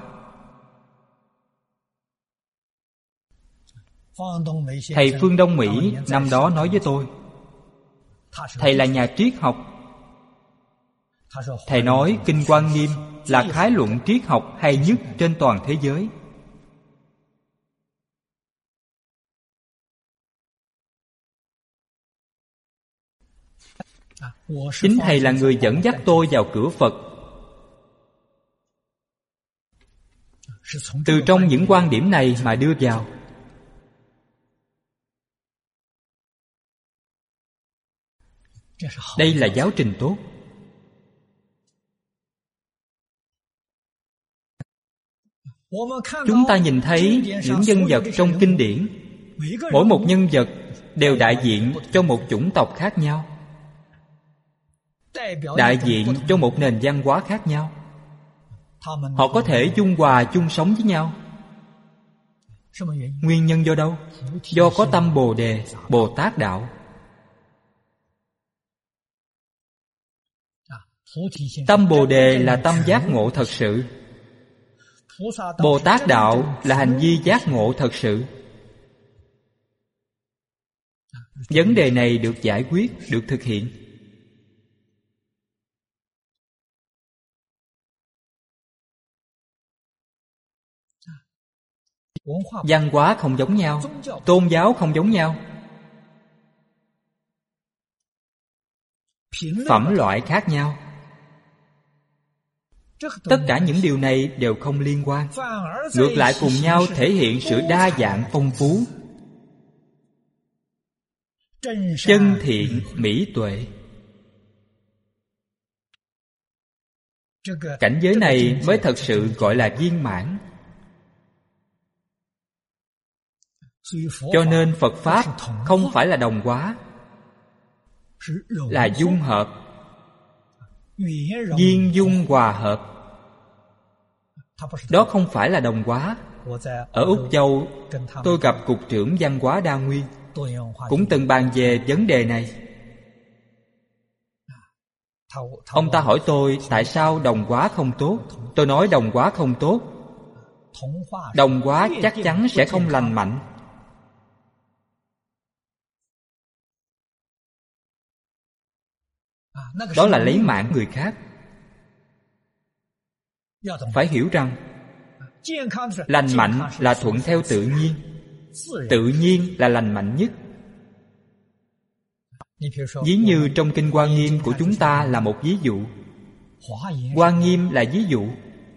Thầy Phương Đông Mỹ năm đó nói với tôi, thầy là nhà triết học. Thầy nói Kinh Hoa Nghiêm là khái luận triết học hay nhất trên toàn thế giới. Chính thầy là người dẫn dắt tôi vào cửa Phật. Từ trong những quan điểm này mà đưa vào. Đây là giáo trình tốt. Chúng ta nhìn thấy những nhân vật trong kinh điển, mỗi một nhân vật đều đại diện cho một chủng tộc khác nhau, đại diện cho một nền văn hóa khác nhau. Họ có thể dung hòa chung sống với nhau. Nguyên nhân do đâu? Do có tâm Bồ Đề, Bồ Tát đạo. Tâm Bồ Đề là tâm giác ngộ thật sự. Bồ Tát đạo là hành vi giác ngộ thật sự. Vấn đề này được giải quyết, được thực hiện. Văn hóa không giống nhau, tôn giáo không giống nhau, phẩm loại khác nhau. Tất cả những điều này đều không liên quan, ngược lại cùng nhau thể hiện sự đa dạng phong phú. Chân thiện mỹ tuệ. Cảnh giới này mới thật sự gọi là viên mãn. Cho nên Phật Pháp không phải là đồng hóa, là dung hợp, viên dung hòa hợp. Đó không phải là đồng hóa. Ở Úc Châu, tôi gặp Cục trưởng Văn hóa Đa Nguyên, cũng từng bàn về vấn đề này. Ông ta hỏi tôi tại sao đồng hóa không tốt. Tôi nói đồng hóa không tốt. Đồng hóa chắc chắn sẽ không lành mạnh. Đó là lấy mạng người khác. Phải hiểu rằng lành mạnh là thuận theo tự nhiên. Tự nhiên là lành mạnh nhất. Ví như trong Kinh Hoa Nghiêm của chúng ta là một ví dụ. Hoa Nghiêm là ví dụ.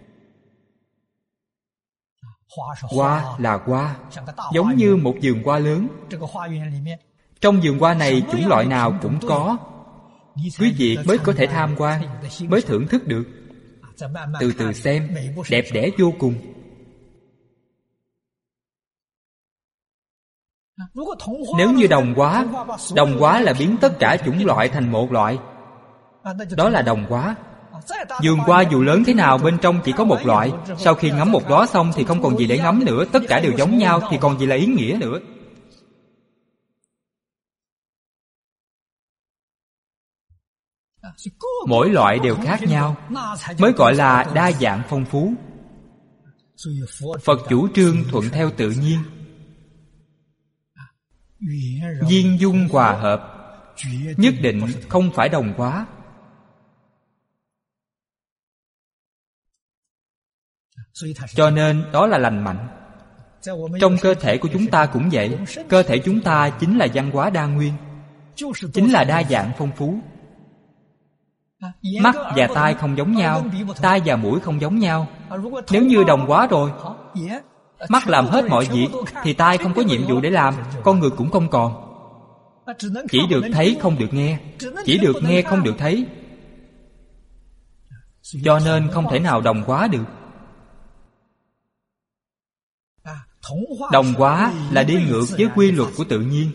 Hoa là hoa, giống như một vườn hoa lớn. Trong vườn hoa này chủng loại nào cũng có. Quý vị mới có thể tham quan, mới thưởng thức được. Từ từ xem, đẹp đẽ vô cùng. Nếu như đồng hóa, đồng hóa là biến tất cả chủng loại thành một loại. Đó là đồng hóa. Vườn hoa dù lớn thế nào, bên trong chỉ có một loại. Sau khi ngắm một đóa xong thì không còn gì để ngắm nữa. Tất cả đều giống nhau thì còn gì là ý nghĩa nữa. Mỗi loại đều khác nhau, mới gọi là đa dạng phong phú. Phật chủ trương thuận theo tự nhiên, viên dung hòa hợp, nhất định không phải đồng hóa. Cho nên đó là lành mạnh. Trong cơ thể của chúng ta cũng vậy. Cơ thể chúng ta chính là văn hóa đa nguyên, chính là đa dạng phong phú. Mắt và tai không giống nhau, tai và mũi không giống nhau. Nếu như đồng hóa rồi, mắt làm hết mọi việc thì tai không có nhiệm vụ để làm, con người cũng không còn. Chỉ được thấy không được nghe, chỉ được nghe không được thấy. Cho nên không thể nào đồng hóa được. Đồng hóa là đi ngược với quy luật của tự nhiên.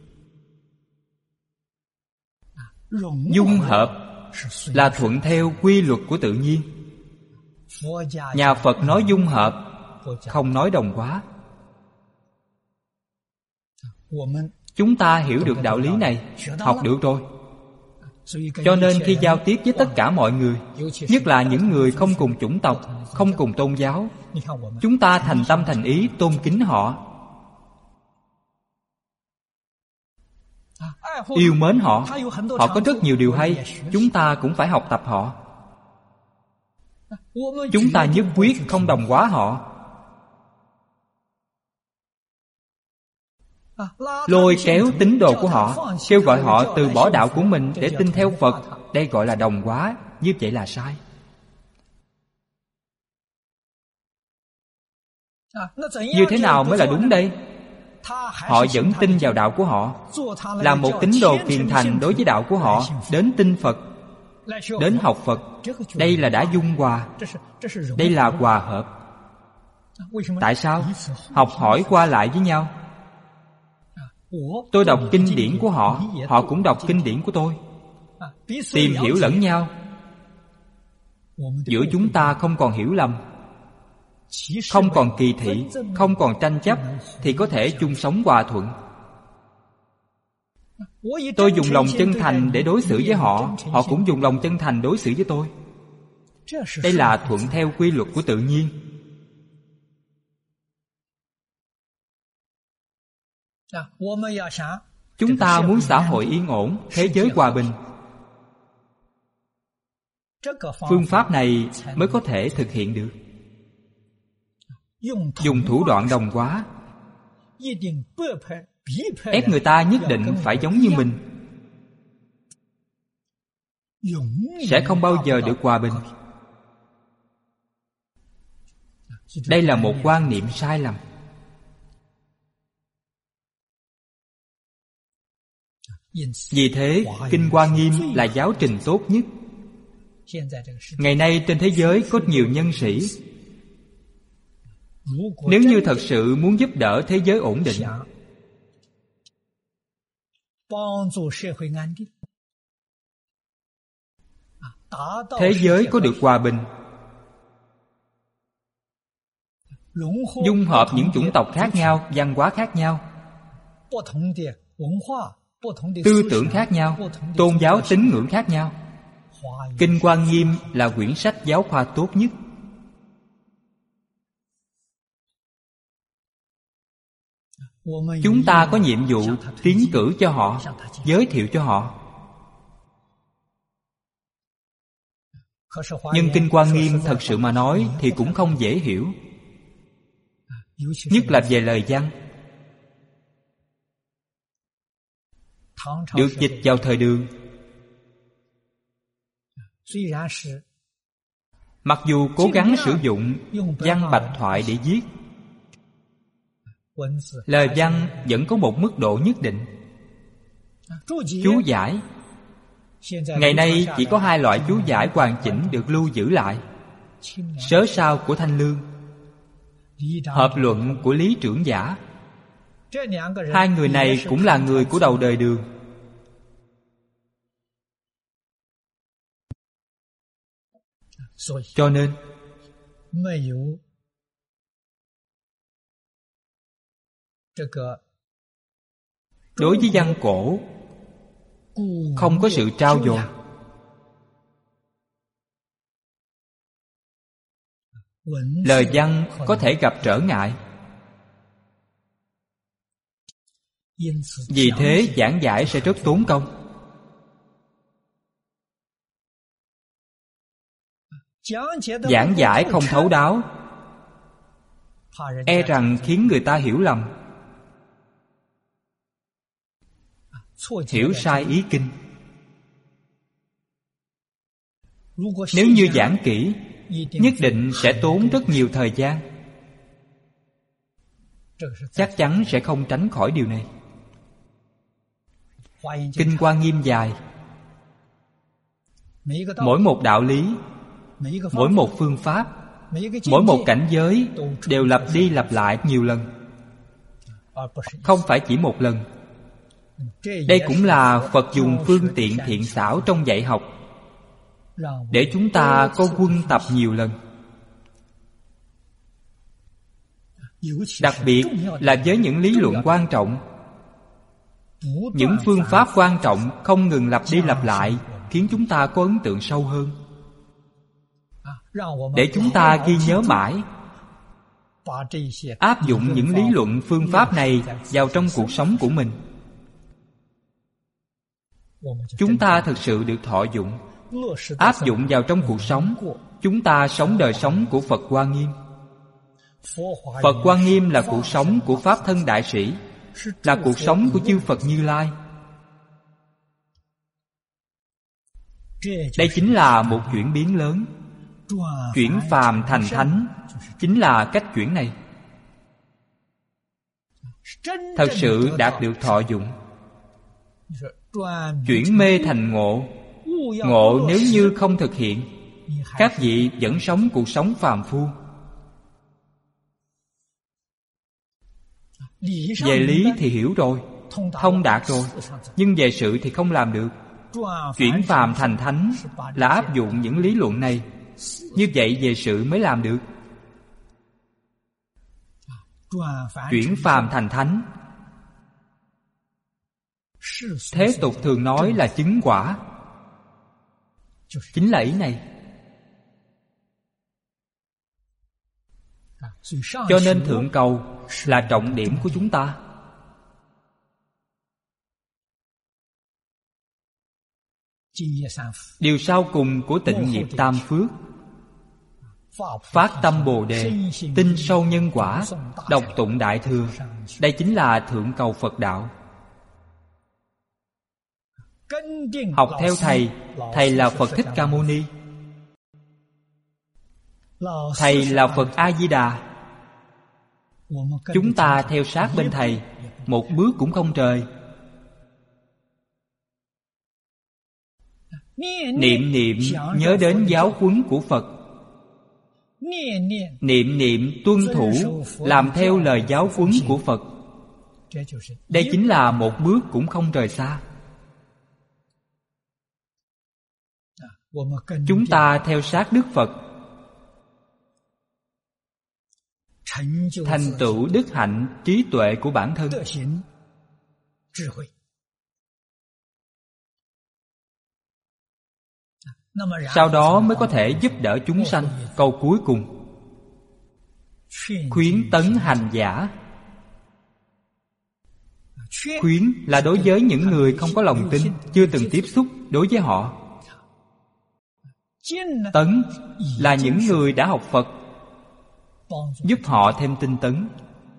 Dung hợp là thuận theo quy luật của tự nhiên. Nhà Phật nói dung hợp, không nói đồng hóa. Chúng ta hiểu được đạo lý này, học được rồi. Cho nên khi giao tiếp với tất cả mọi người, nhất là những người không cùng chủng tộc, không cùng tôn giáo, chúng ta thành tâm thành ý tôn kính họ, yêu mến họ. Họ có rất nhiều điều hay, chúng ta cũng phải học tập họ. Chúng ta nhất quyết không đồng hóa họ. Lôi kéo tín đồ của họ, kêu gọi họ từ bỏ đạo của mình để tin theo Phật, đây gọi là đồng hóa. Như vậy là sai. Như thế nào mới là đúng đây? Họ vẫn tin vào đạo của họ, là một tín đồ kiền thành đối với đạo của họ, đến tin Phật, đến học Phật. Đây là đã dung hòa, đây là hòa hợp. Tại sao? Học hỏi qua lại với nhau. Tôi đọc kinh điển của họ, họ cũng đọc kinh điển của tôi, tìm hiểu lẫn nhau. Giữa chúng ta không còn hiểu lầm, không còn kỳ thị, không còn tranh chấp, thì có thể chung sống hòa thuận. Tôi dùng lòng chân thành để đối xử với họ, họ cũng dùng lòng chân thành đối xử với tôi. Đây là thuận theo quy luật của tự nhiên. Chúng ta muốn xã hội yên ổn, thế giới hòa bình. Phương pháp này mới có thể thực hiện được. Dùng thủ đoạn đồng hóa, ép người ta nhất định phải giống như mình, sẽ không bao giờ được hòa bình. Đây là một quan niệm sai lầm. Vì thế, Kinh Hoa Nghiêm là giáo trình tốt nhất. Ngày nay trên thế giới có nhiều nhân sĩ, nếu như thật sự muốn giúp đỡ thế giới ổn định, thế giới có được hòa bình, dung hợp những chủng tộc khác nhau, văn hóa khác nhau, tư tưởng khác nhau, tôn giáo tín ngưỡng khác nhau, Kinh Hoa Nghiêm là quyển sách giáo khoa tốt nhất. Chúng ta có nhiệm vụ tiến cử cho họ, giới thiệu cho họ. Nhưng Kinh Hoa Nghiêm thật sự mà nói thì cũng không dễ hiểu, nhất là về lời văn. Được dịch vào thời Đường, mặc dù cố gắng sử dụng văn bạch thoại để viết, lời văn vẫn có một mức độ nhất định. Chú giải, ngày nay chỉ có hai loại chú giải hoàn chỉnh được lưu giữ lại: Sớ Sao của Thanh Lương, Hợp Luận của Lý Trưởng Giả. Hai người này cũng là người của đầu đời Đường. Cho nên đối với văn cổ không có sự trao dồi. Lời văn có thể gặp trở ngại. Vì thế giảng giải sẽ rất tốn công. Giảng giải không thấu đáo, e rằng khiến người ta hiểu lầm, hiểu sai ý kinh. Nếu như giảng kỹ, nhất định sẽ tốn rất nhiều thời gian. Chắc chắn sẽ không tránh khỏi điều này. Kinh Hoa Nghiêm dài, mỗi một đạo lý, mỗi một phương pháp, mỗi một cảnh giới đều lặp đi lặp lại nhiều lần, không phải chỉ một lần. Đây cũng là Phật dùng phương tiện thiện xảo trong dạy học, để chúng ta có quân tập nhiều lần. Đặc biệt là với những lý luận quan trọng, Những phương pháp quan trọng không ngừng lặp đi lặp lại khiến chúng ta có ấn tượng sâu hơn, để chúng ta ghi nhớ mãi, áp dụng những lý luận phương pháp này vào trong cuộc sống của mình. Chúng ta thực sự được thọ dụng, áp dụng vào trong cuộc sống. Chúng ta sống đời sống của Phật Hoa Nghiêm. Phật Hoa Nghiêm là cuộc sống của Pháp Thân Đại Sĩ, là cuộc sống của chư Phật Như Lai. Đây chính là một chuyển biến lớn. Chuyển phàm thành thánh chính là cách chuyển này. Thật sự đạt được thọ dụng. Chuyển mê thành ngộ. Ngộ nếu như không thực hiện, các vị vẫn sống cuộc sống phàm phu. Về lý thì hiểu rồi, thông đạt rồi, nhưng về sự thì không làm được. Chuyển phàm thành thánh là áp dụng những lý luận này. Như vậy về sự mới làm được. Chuyển phàm thành thánh, thế tục thường nói là chứng quả, chính là ý này. Cho nên thượng cầu là trọng điểm của chúng ta. Điều sau cùng của tịnh nghiệp tam phước: phát tâm Bồ Đề, tin sâu nhân quả, đọc tụng Đại Thừa. Đây chính là thượng cầu Phật đạo. Học theo Thầy. Thầy là Phật Thích Ca Mâu Ni. Thầy là Phật A Di Đà. Chúng ta theo sát bên Thầy, một bước cũng không rời. Niệm niệm nhớ đến giáo huấn của Phật. Niệm niệm tuân thủ, làm theo lời giáo huấn của Phật. Đây chính là một bước cũng không rời xa. Chúng ta theo sát Đức Phật, thành tựu đức hạnh trí tuệ của bản thân. Sau đó mới có thể giúp đỡ chúng sanh. Câu cuối cùng: khuyến tấn hành giả. Khuyến là đối với những người không có lòng tin, chưa từng tiếp xúc đối với họ. Tấn là những người đã học Phật, giúp họ thêm tinh tấn.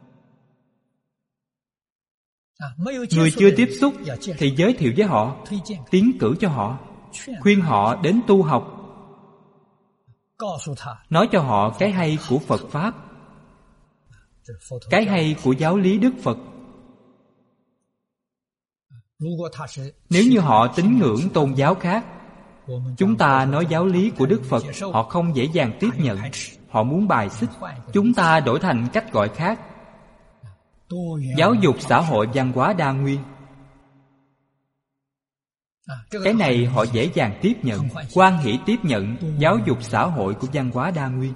Người chưa tiếp xúc thì giới thiệu với họ, tiến cử cho họ, khuyên họ đến tu học, nói cho họ cái hay của Phật Pháp, cái hay của giáo lý Đức Phật. Nếu như họ tín ngưỡng tôn giáo khác, chúng ta nói giáo lý của Đức Phật, họ không dễ dàng tiếp nhận, họ muốn bài xích. Chúng ta đổi thành cách gọi khác: giáo dục xã hội văn hóa đa nguyên. Cái này họ dễ dàng tiếp nhận, hoan hỷ tiếp nhận giáo dục xã hội của văn hóa đa nguyên.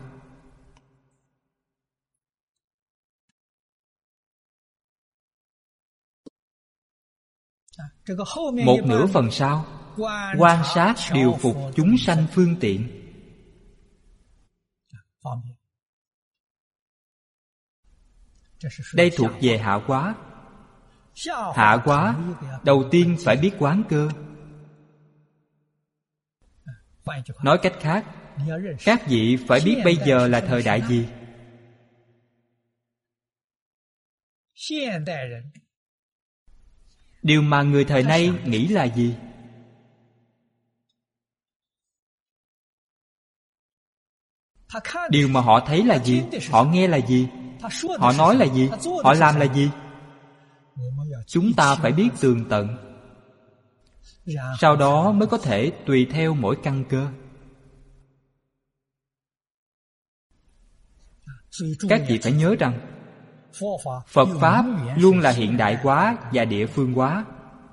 Một nửa phần sau, quan sát điều phục chúng sanh phương tiện. Đây thuộc về hạ hóa. Hạ hóa đầu tiên phải biết quán cơ. Nói cách khác, các vị phải biết bây giờ là thời đại gì. Điều mà người thời nay nghĩ là gì? Điều mà họ thấy là gì? Họ nghe là gì? Họ nói là gì? Họ làm là gì? Chúng ta phải biết tường tận. Sau đó mới có thể tùy theo mỗi căn cơ. Các vị phải nhớ rằng Phật Pháp luôn là hiện đại hóa và địa phương hóa.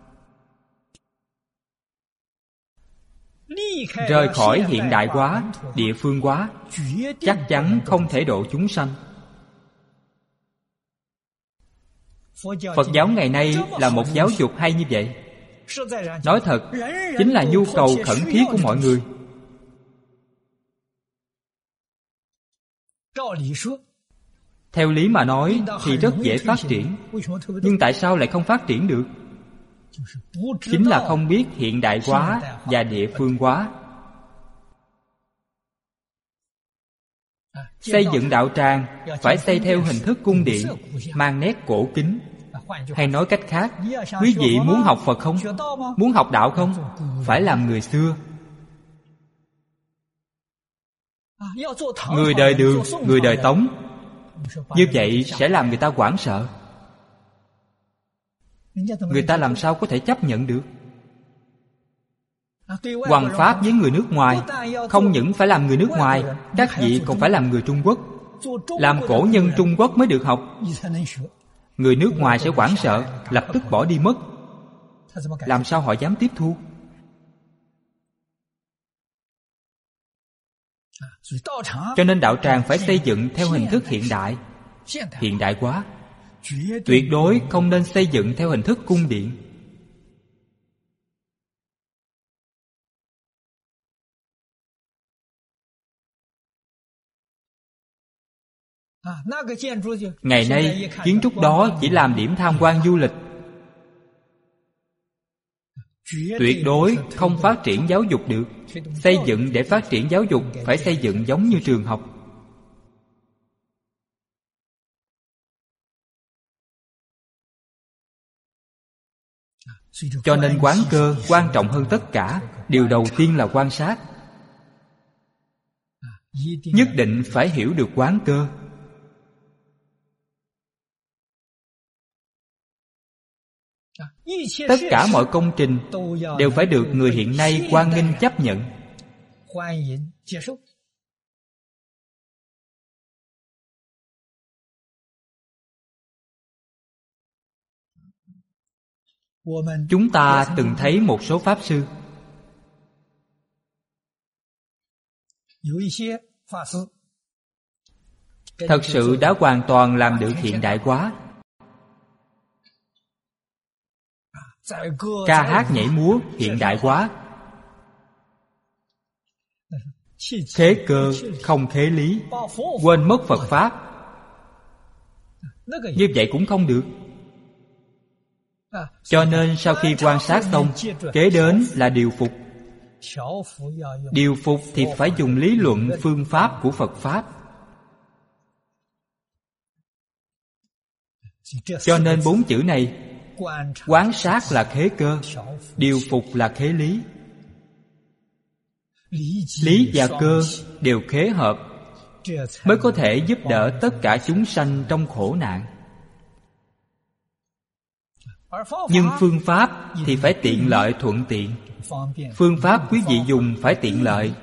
Rời khỏi hiện đại hóa, địa phương hóa, chắc chắn không thể độ chúng sanh. Phật giáo ngày nay là một giáo dục hay như vậy. Nói thật, chính là nhu cầu khẩn thiết của mọi người. Theo lý mà nói thì rất dễ phát triển. Nhưng tại sao lại không phát triển được? Chính là không biết hiện đại hóa và địa phương hóa. Xây dựng đạo tràng phải xây theo hình thức cung điện, mang nét cổ kính. Hay nói cách khác, quý vị muốn học Phật không? Muốn học đạo không? Phải làm người xưa. Người đời Đường, người đời Tống. Như vậy sẽ làm người ta hoảng sợ. Người ta làm sao có thể chấp nhận được? Hoằng pháp với người nước ngoài, không những phải làm người nước ngoài, các vị còn phải làm người Trung Quốc. Làm cổ nhân Trung Quốc mới được học. Người nước ngoài sẽ hoảng sợ, lập tức bỏ đi mất. Làm sao họ dám tiếp thu? Cho nên đạo tràng phải xây dựng theo hình thức hiện đại, hiện đại hóa. Tuyệt đối không nên xây dựng theo hình thức cung điện. Ngày nay, kiến trúc đó chỉ làm điểm tham quan du lịch. Tuyệt đối không phát triển giáo dục được. Xây dựng để phát triển giáo dục phải xây dựng giống như trường học. Cho nên quán cơ quan trọng hơn tất cả. Điều đầu tiên là quan sát. Nhất định phải hiểu được quán cơ. Tất cả mọi công trình đều phải được người hiện nay hoan nghênh chấp nhận. Chúng ta từng thấy một số Pháp Sư. Thật sự đã hoàn toàn làm được hiện đại hóa. Ca hát nhảy múa hiện đại hóa. Khế cơ không khế lý, quên mất Phật Pháp. Như vậy cũng không được. Cho nên sau khi quan sát xong, kế đến là điều phục. Điều phục thì phải dùng lý luận phương pháp của Phật Pháp. Cho nên bốn chữ này, quán sát là khế cơ, điều phục là khế lý. Lý và cơ đều khế hợp, mới có thể giúp đỡ tất cả chúng sanh trong khổ nạn. Nhưng phương pháp thì phải tiện lợi thuận tiện. Phương pháp quý vị dùng phải tiện lợi.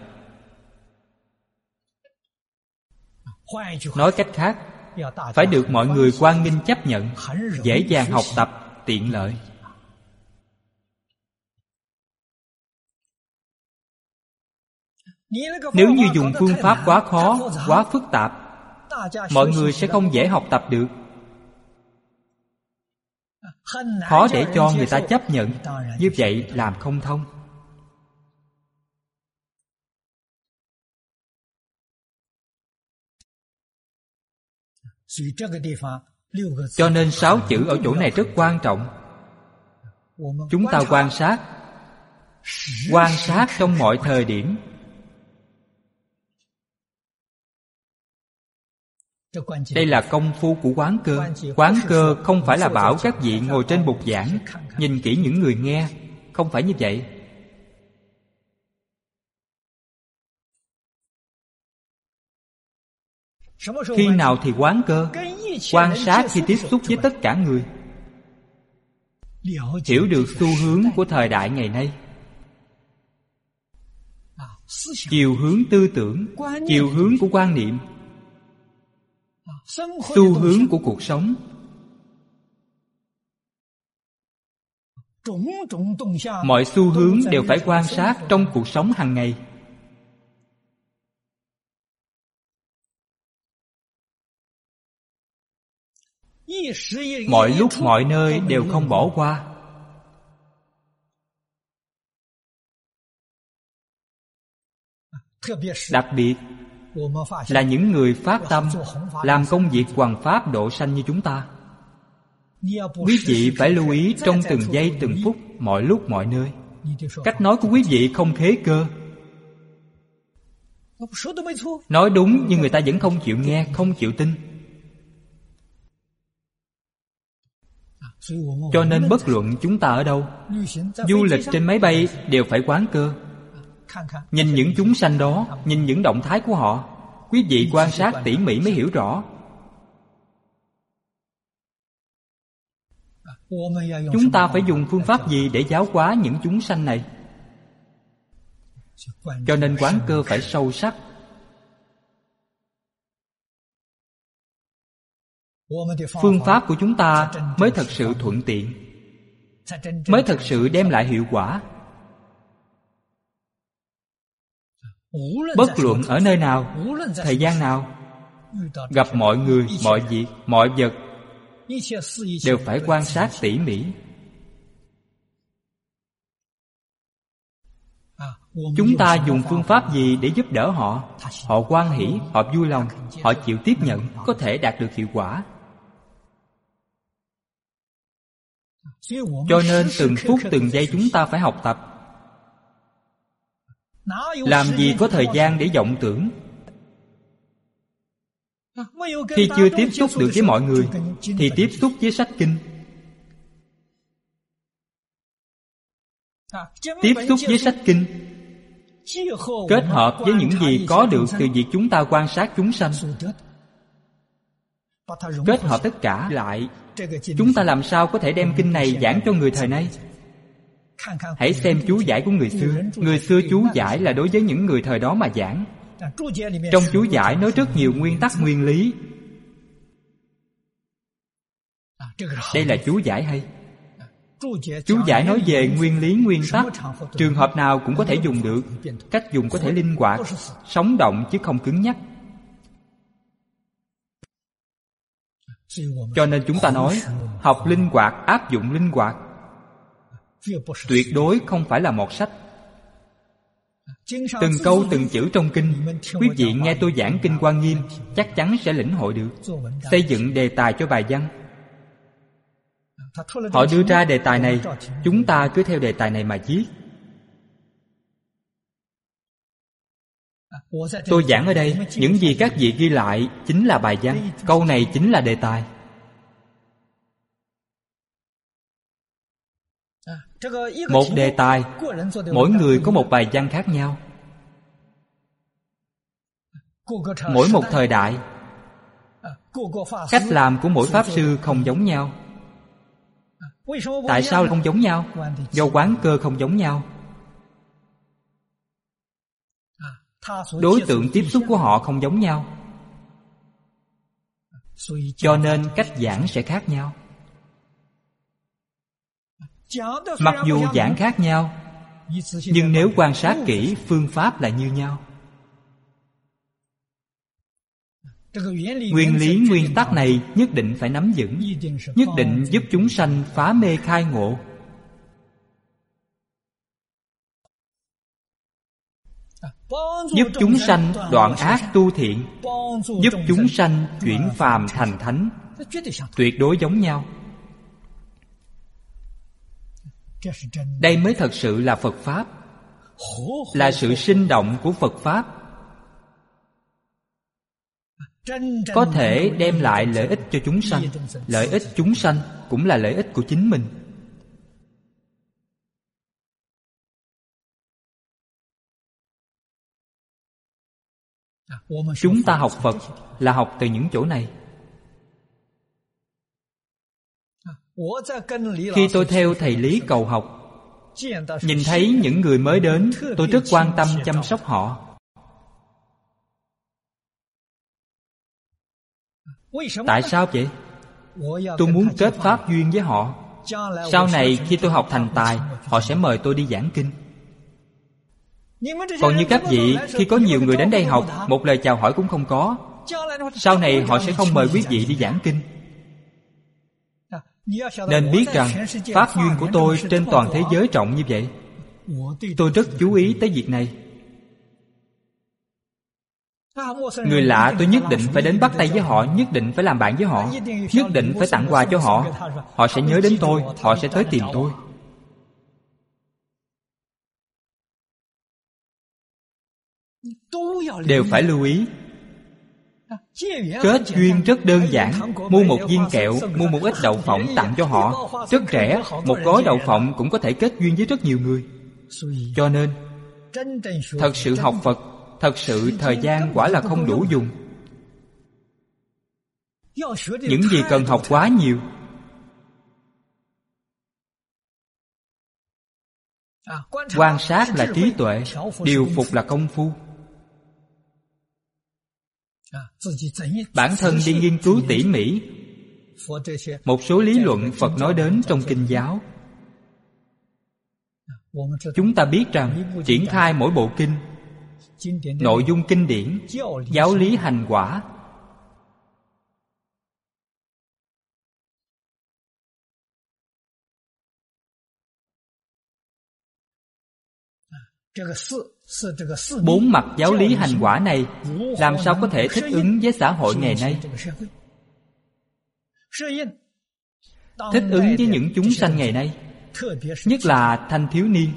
Nói cách khác, phải được mọi người hoan nghênh chấp nhận, dễ dàng học tập, tiện lợi. Nếu như dùng phương pháp quá khó, quá phức tạp, mọi người sẽ không dễ học tập được. Khó để cho người ta chấp nhận. Như vậy làm không thông. Cho nên sáu chữ ở chỗ này rất quan trọng. Chúng ta quan sát. Quan sát trong mọi thời điểm. Đây là công phu của quán cơ. Quán cơ không phải là bảo các vị ngồi trên bục giảng, nhìn kỹ những người nghe. Không phải như vậy. Khi nào thì quán cơ? Quan sát khi tiếp xúc với tất cả người. Hiểu được xu hướng của thời đại ngày nay. Chiều hướng tư tưởng, chiều hướng của quan niệm, xu hướng của cuộc sống. Mọi xu hướng đều phải quan sát trong cuộc sống hàng ngày. mọi lúc mọi nơi đều không bỏ qua. Đặc biệt là những người phát tâm làm công việc hoằng pháp độ sanh như chúng ta. Quý vị phải lưu ý trong từng giây từng phút, mọi lúc mọi nơi. Cách nói của quý vị không khế cơ. Nói đúng nhưng người ta vẫn không chịu nghe, không chịu tin. Cho nên bất luận chúng ta ở đâu, du lịch trên máy bay đều phải quán cơ. Nhìn những chúng sanh đó, nhìn những động thái của họ, quý vị quan sát tỉ mỉ mới hiểu rõ. Chúng ta phải dùng phương pháp gì để giáo hóa những chúng sanh này? Cho nên quán cơ phải sâu sắc. Phương pháp của chúng ta mới thật sự thuận tiện, mới thật sự đem lại hiệu quả. Bất luận ở nơi nào, thời gian nào, gặp mọi người, mọi việc, mọi vật đều phải quan sát tỉ mỉ. Chúng ta dùng phương pháp gì để giúp đỡ họ? Họ hoan hỷ, họ vui lòng, họ chịu tiếp nhận, có thể đạt được hiệu quả. Cho nên từng phút từng giây chúng ta phải học tập. Làm gì có thời gian để vọng tưởng? Khi chưa tiếp xúc được với mọi người thì tiếp xúc với sách kinh. Tiếp xúc với sách kinh kết hợp với những gì có được từ việc chúng ta quan sát chúng sanh, kết hợp tất cả lại, chúng ta làm sao có thể đem kinh này giảng cho người thời nay? Hãy xem chú giải của người xưa. Người xưa chú giải là đối với những người thời đó mà giảng. Trong chú giải nói rất nhiều nguyên tắc nguyên lý. Đây là chú giải hay. Chú giải nói về nguyên lý nguyên tắc, trường hợp nào cũng có thể dùng được. Cách dùng có thể linh hoạt, sống động chứ không cứng nhắc. Cho nên chúng ta nói học linh hoạt, áp dụng linh hoạt. Tuyệt đối không phải là một sách. Từng câu từng chữ trong kinh, quý vị nghe tôi giảng kinh Quan Nghiêm chắc chắn sẽ lĩnh hội được. Xây dựng đề tài cho bài văn. Họ đưa ra đề tài này, chúng ta cứ theo đề tài này mà viết. Tôi giảng ở đây, những gì các vị ghi lại chính là bài văn, câu này chính là đề tài. Một đề tài, mỗi người có một bài văn khác nhau. Mỗi một thời đại, cách làm của mỗi pháp sư không giống nhau. Tại sao không giống nhau? Do quán cơ không giống nhau. Đối tượng tiếp xúc của họ không giống nhau, cho nên cách giảng sẽ khác nhau. Mặc dù giảng khác nhau, nhưng nếu quan sát kỹ, phương pháp là như nhau. Nguyên lý nguyên tắc này nhất định phải nắm vững, nhất định giúp chúng sanh phá mê khai ngộ. Giúp chúng sanh đoạn ác tu thiện, giúp chúng sanh chuyển phàm thành thánh, tuyệt đối giống nhau. Đây mới thật sự là Phật Pháp, là sự sinh động của Phật Pháp, có thể đem lại lợi ích cho chúng sanh. Lợi ích chúng sanh cũng là lợi ích của chính mình. Chúng ta học Phật là học từ những chỗ này. Khi tôi theo thầy Lý cầu học, nhìn thấy những người mới đến, tôi rất quan tâm chăm sóc họ. Tại sao vậy? Tôi muốn kết pháp duyên với họ. Sau này khi tôi học thành tài, họ sẽ mời tôi đi giảng kinh. Còn như các vị, khi có nhiều người đến đây học, một lời chào hỏi cũng không có, sau này họ sẽ không mời quý vị đi giảng kinh. Nên biết rằng pháp duyên của tôi trên toàn thế giới rộng như vậy. Tôi rất chú ý tới việc này. Người lạ tôi nhất định phải đến bắt tay với họ, nhất định phải làm bạn với họ, nhất định phải tặng quà cho họ. Họ sẽ nhớ đến tôi, họ sẽ tới tìm tôi. Đều phải lưu ý. Kết duyên rất đơn giản. Mua một viên kẹo, mua một ít đậu phộng tặng cho họ. Rất rẻ, một gói đậu phộng cũng có thể kết duyên với rất nhiều người. Cho nên thật sự học Phật, thật sự thời gian quả là không đủ dùng. Những gì cần học quá nhiều. Quan sát là trí tuệ, điều phục là công phu. Bản thân đi nghiên cứu tỉ mỉ một số lý luận Phật nói đến trong kinh giáo. Chúng ta biết rằng triển khai mỗi bộ kinh, nội dung kinh điển, giáo lý hành quả, bốn mặt giáo lý hành quả này làm sao có thể thích ứng với xã hội ngày nay, thích ứng với những chúng sanh ngày nay, nhất là thanh thiếu niên.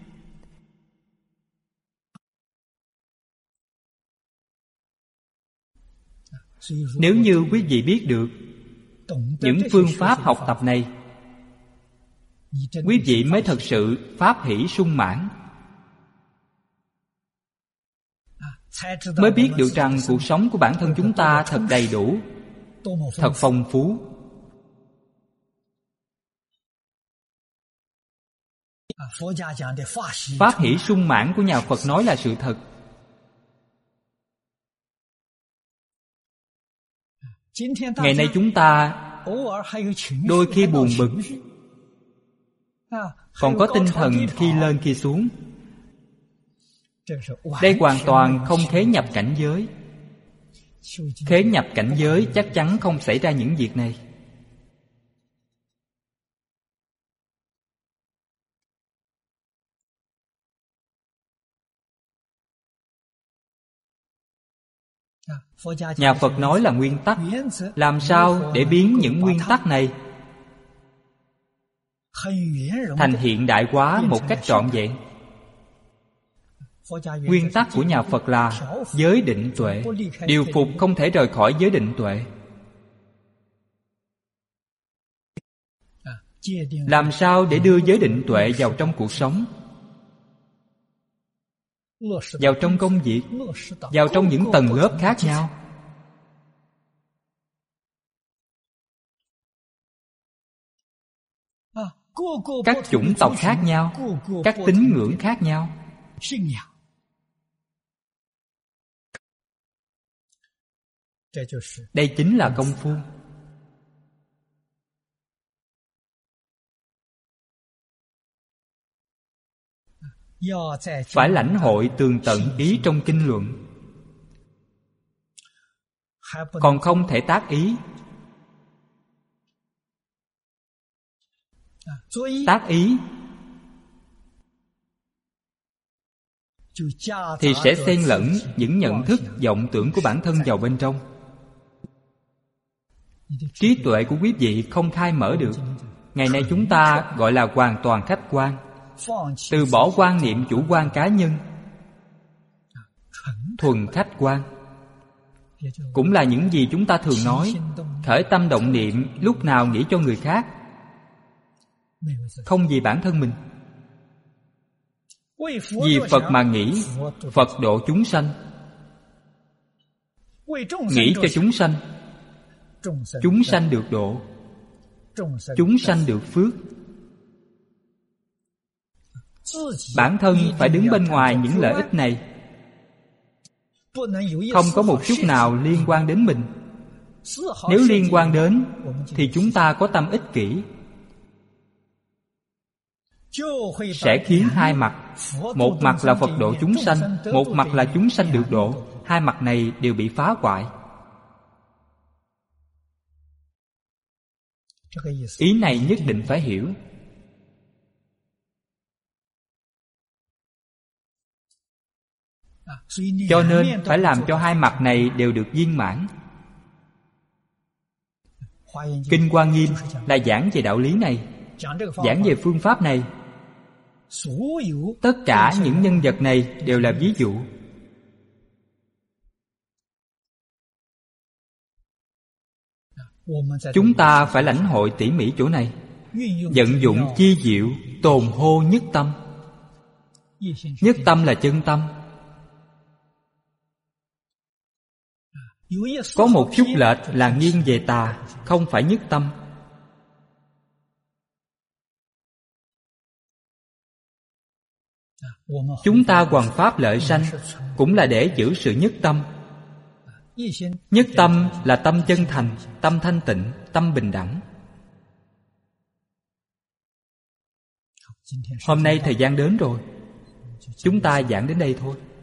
Nếu như quý vị biết được những phương pháp học tập này, quý vị mới thật sự pháp hỷ sung mãn, mới biết được rằng cuộc sống của bản thân chúng ta thật đầy đủ, thật phong phú. Pháp hỷ sung mãn của nhà Phật nói là sự thật. Ngày nay chúng ta đôi khi buồn bực, còn có tinh thần khi lên khi xuống. Đây hoàn toàn không khế nhập cảnh giới. Khế nhập cảnh giới chắc chắn không xảy ra những việc này. Nhà Phật nói là nguyên tắc. Làm sao để biến những nguyên tắc này thành hiện đại hóa một cách trọn vẹn? Nguyên tắc của nhà Phật là giới định tuệ. Điều phục không thể rời khỏi giới định tuệ. Làm sao để đưa giới định tuệ vào trong cuộc sống, vào trong công việc, vào trong những tầng lớp khác nhau? Các chủng tộc khác nhau, các tín ngưỡng khác nhau. Đây chính là công phu. Phải lãnh hội tường tận ý trong kinh luận, còn không thể tác ý. Tác ý thì sẽ xen lẫn những nhận thức, vọng tưởng của bản thân vào bên trong. Trí tuệ của quý vị không khai mở được. Ngày nay chúng ta gọi là hoàn toàn khách quan. Từ bỏ quan niệm chủ quan cá nhân, thuần khách quan. Cũng là những gì chúng ta thường nói, khởi tâm động niệm lúc nào nghĩ cho người khác, không vì bản thân mình. Vì Phật mà nghĩ, Phật độ chúng sanh. Nghĩ cho chúng sanh, chúng sanh được độ, chúng sanh được phước. Bản thân phải đứng bên ngoài những lợi ích này, không có một chút nào liên quan đến mình. Nếu liên quan đến thì chúng ta có tâm ích kỷ, sẽ khiến hai mặt. Một mặt là Phật độ chúng sanh, một mặt là chúng sanh được độ. Hai mặt này đều bị phá hoại. Ý này nhất định phải hiểu. Cho nên phải làm cho hai mặt này đều được viên mãn. Kinh Hoa Nghiêm là giảng về đạo lý này, giảng về phương pháp này. Tất cả những nhân vật này đều là ví dụ. Chúng ta phải lãnh hội tỉ mỉ chỗ này, vận dụng chi diệu, tồn hô nhất tâm. Nhất tâm là chân tâm. Có một chút lệch là nghiêng về tà, không phải nhất tâm. Chúng ta hoằng pháp lợi sanh cũng là để giữ sự nhất tâm. Nhất tâm là tâm chân thành, tâm thanh tịnh, tâm bình đẳng. Hôm nay thời gian đến rồi, chúng ta giảng đến đây thôi.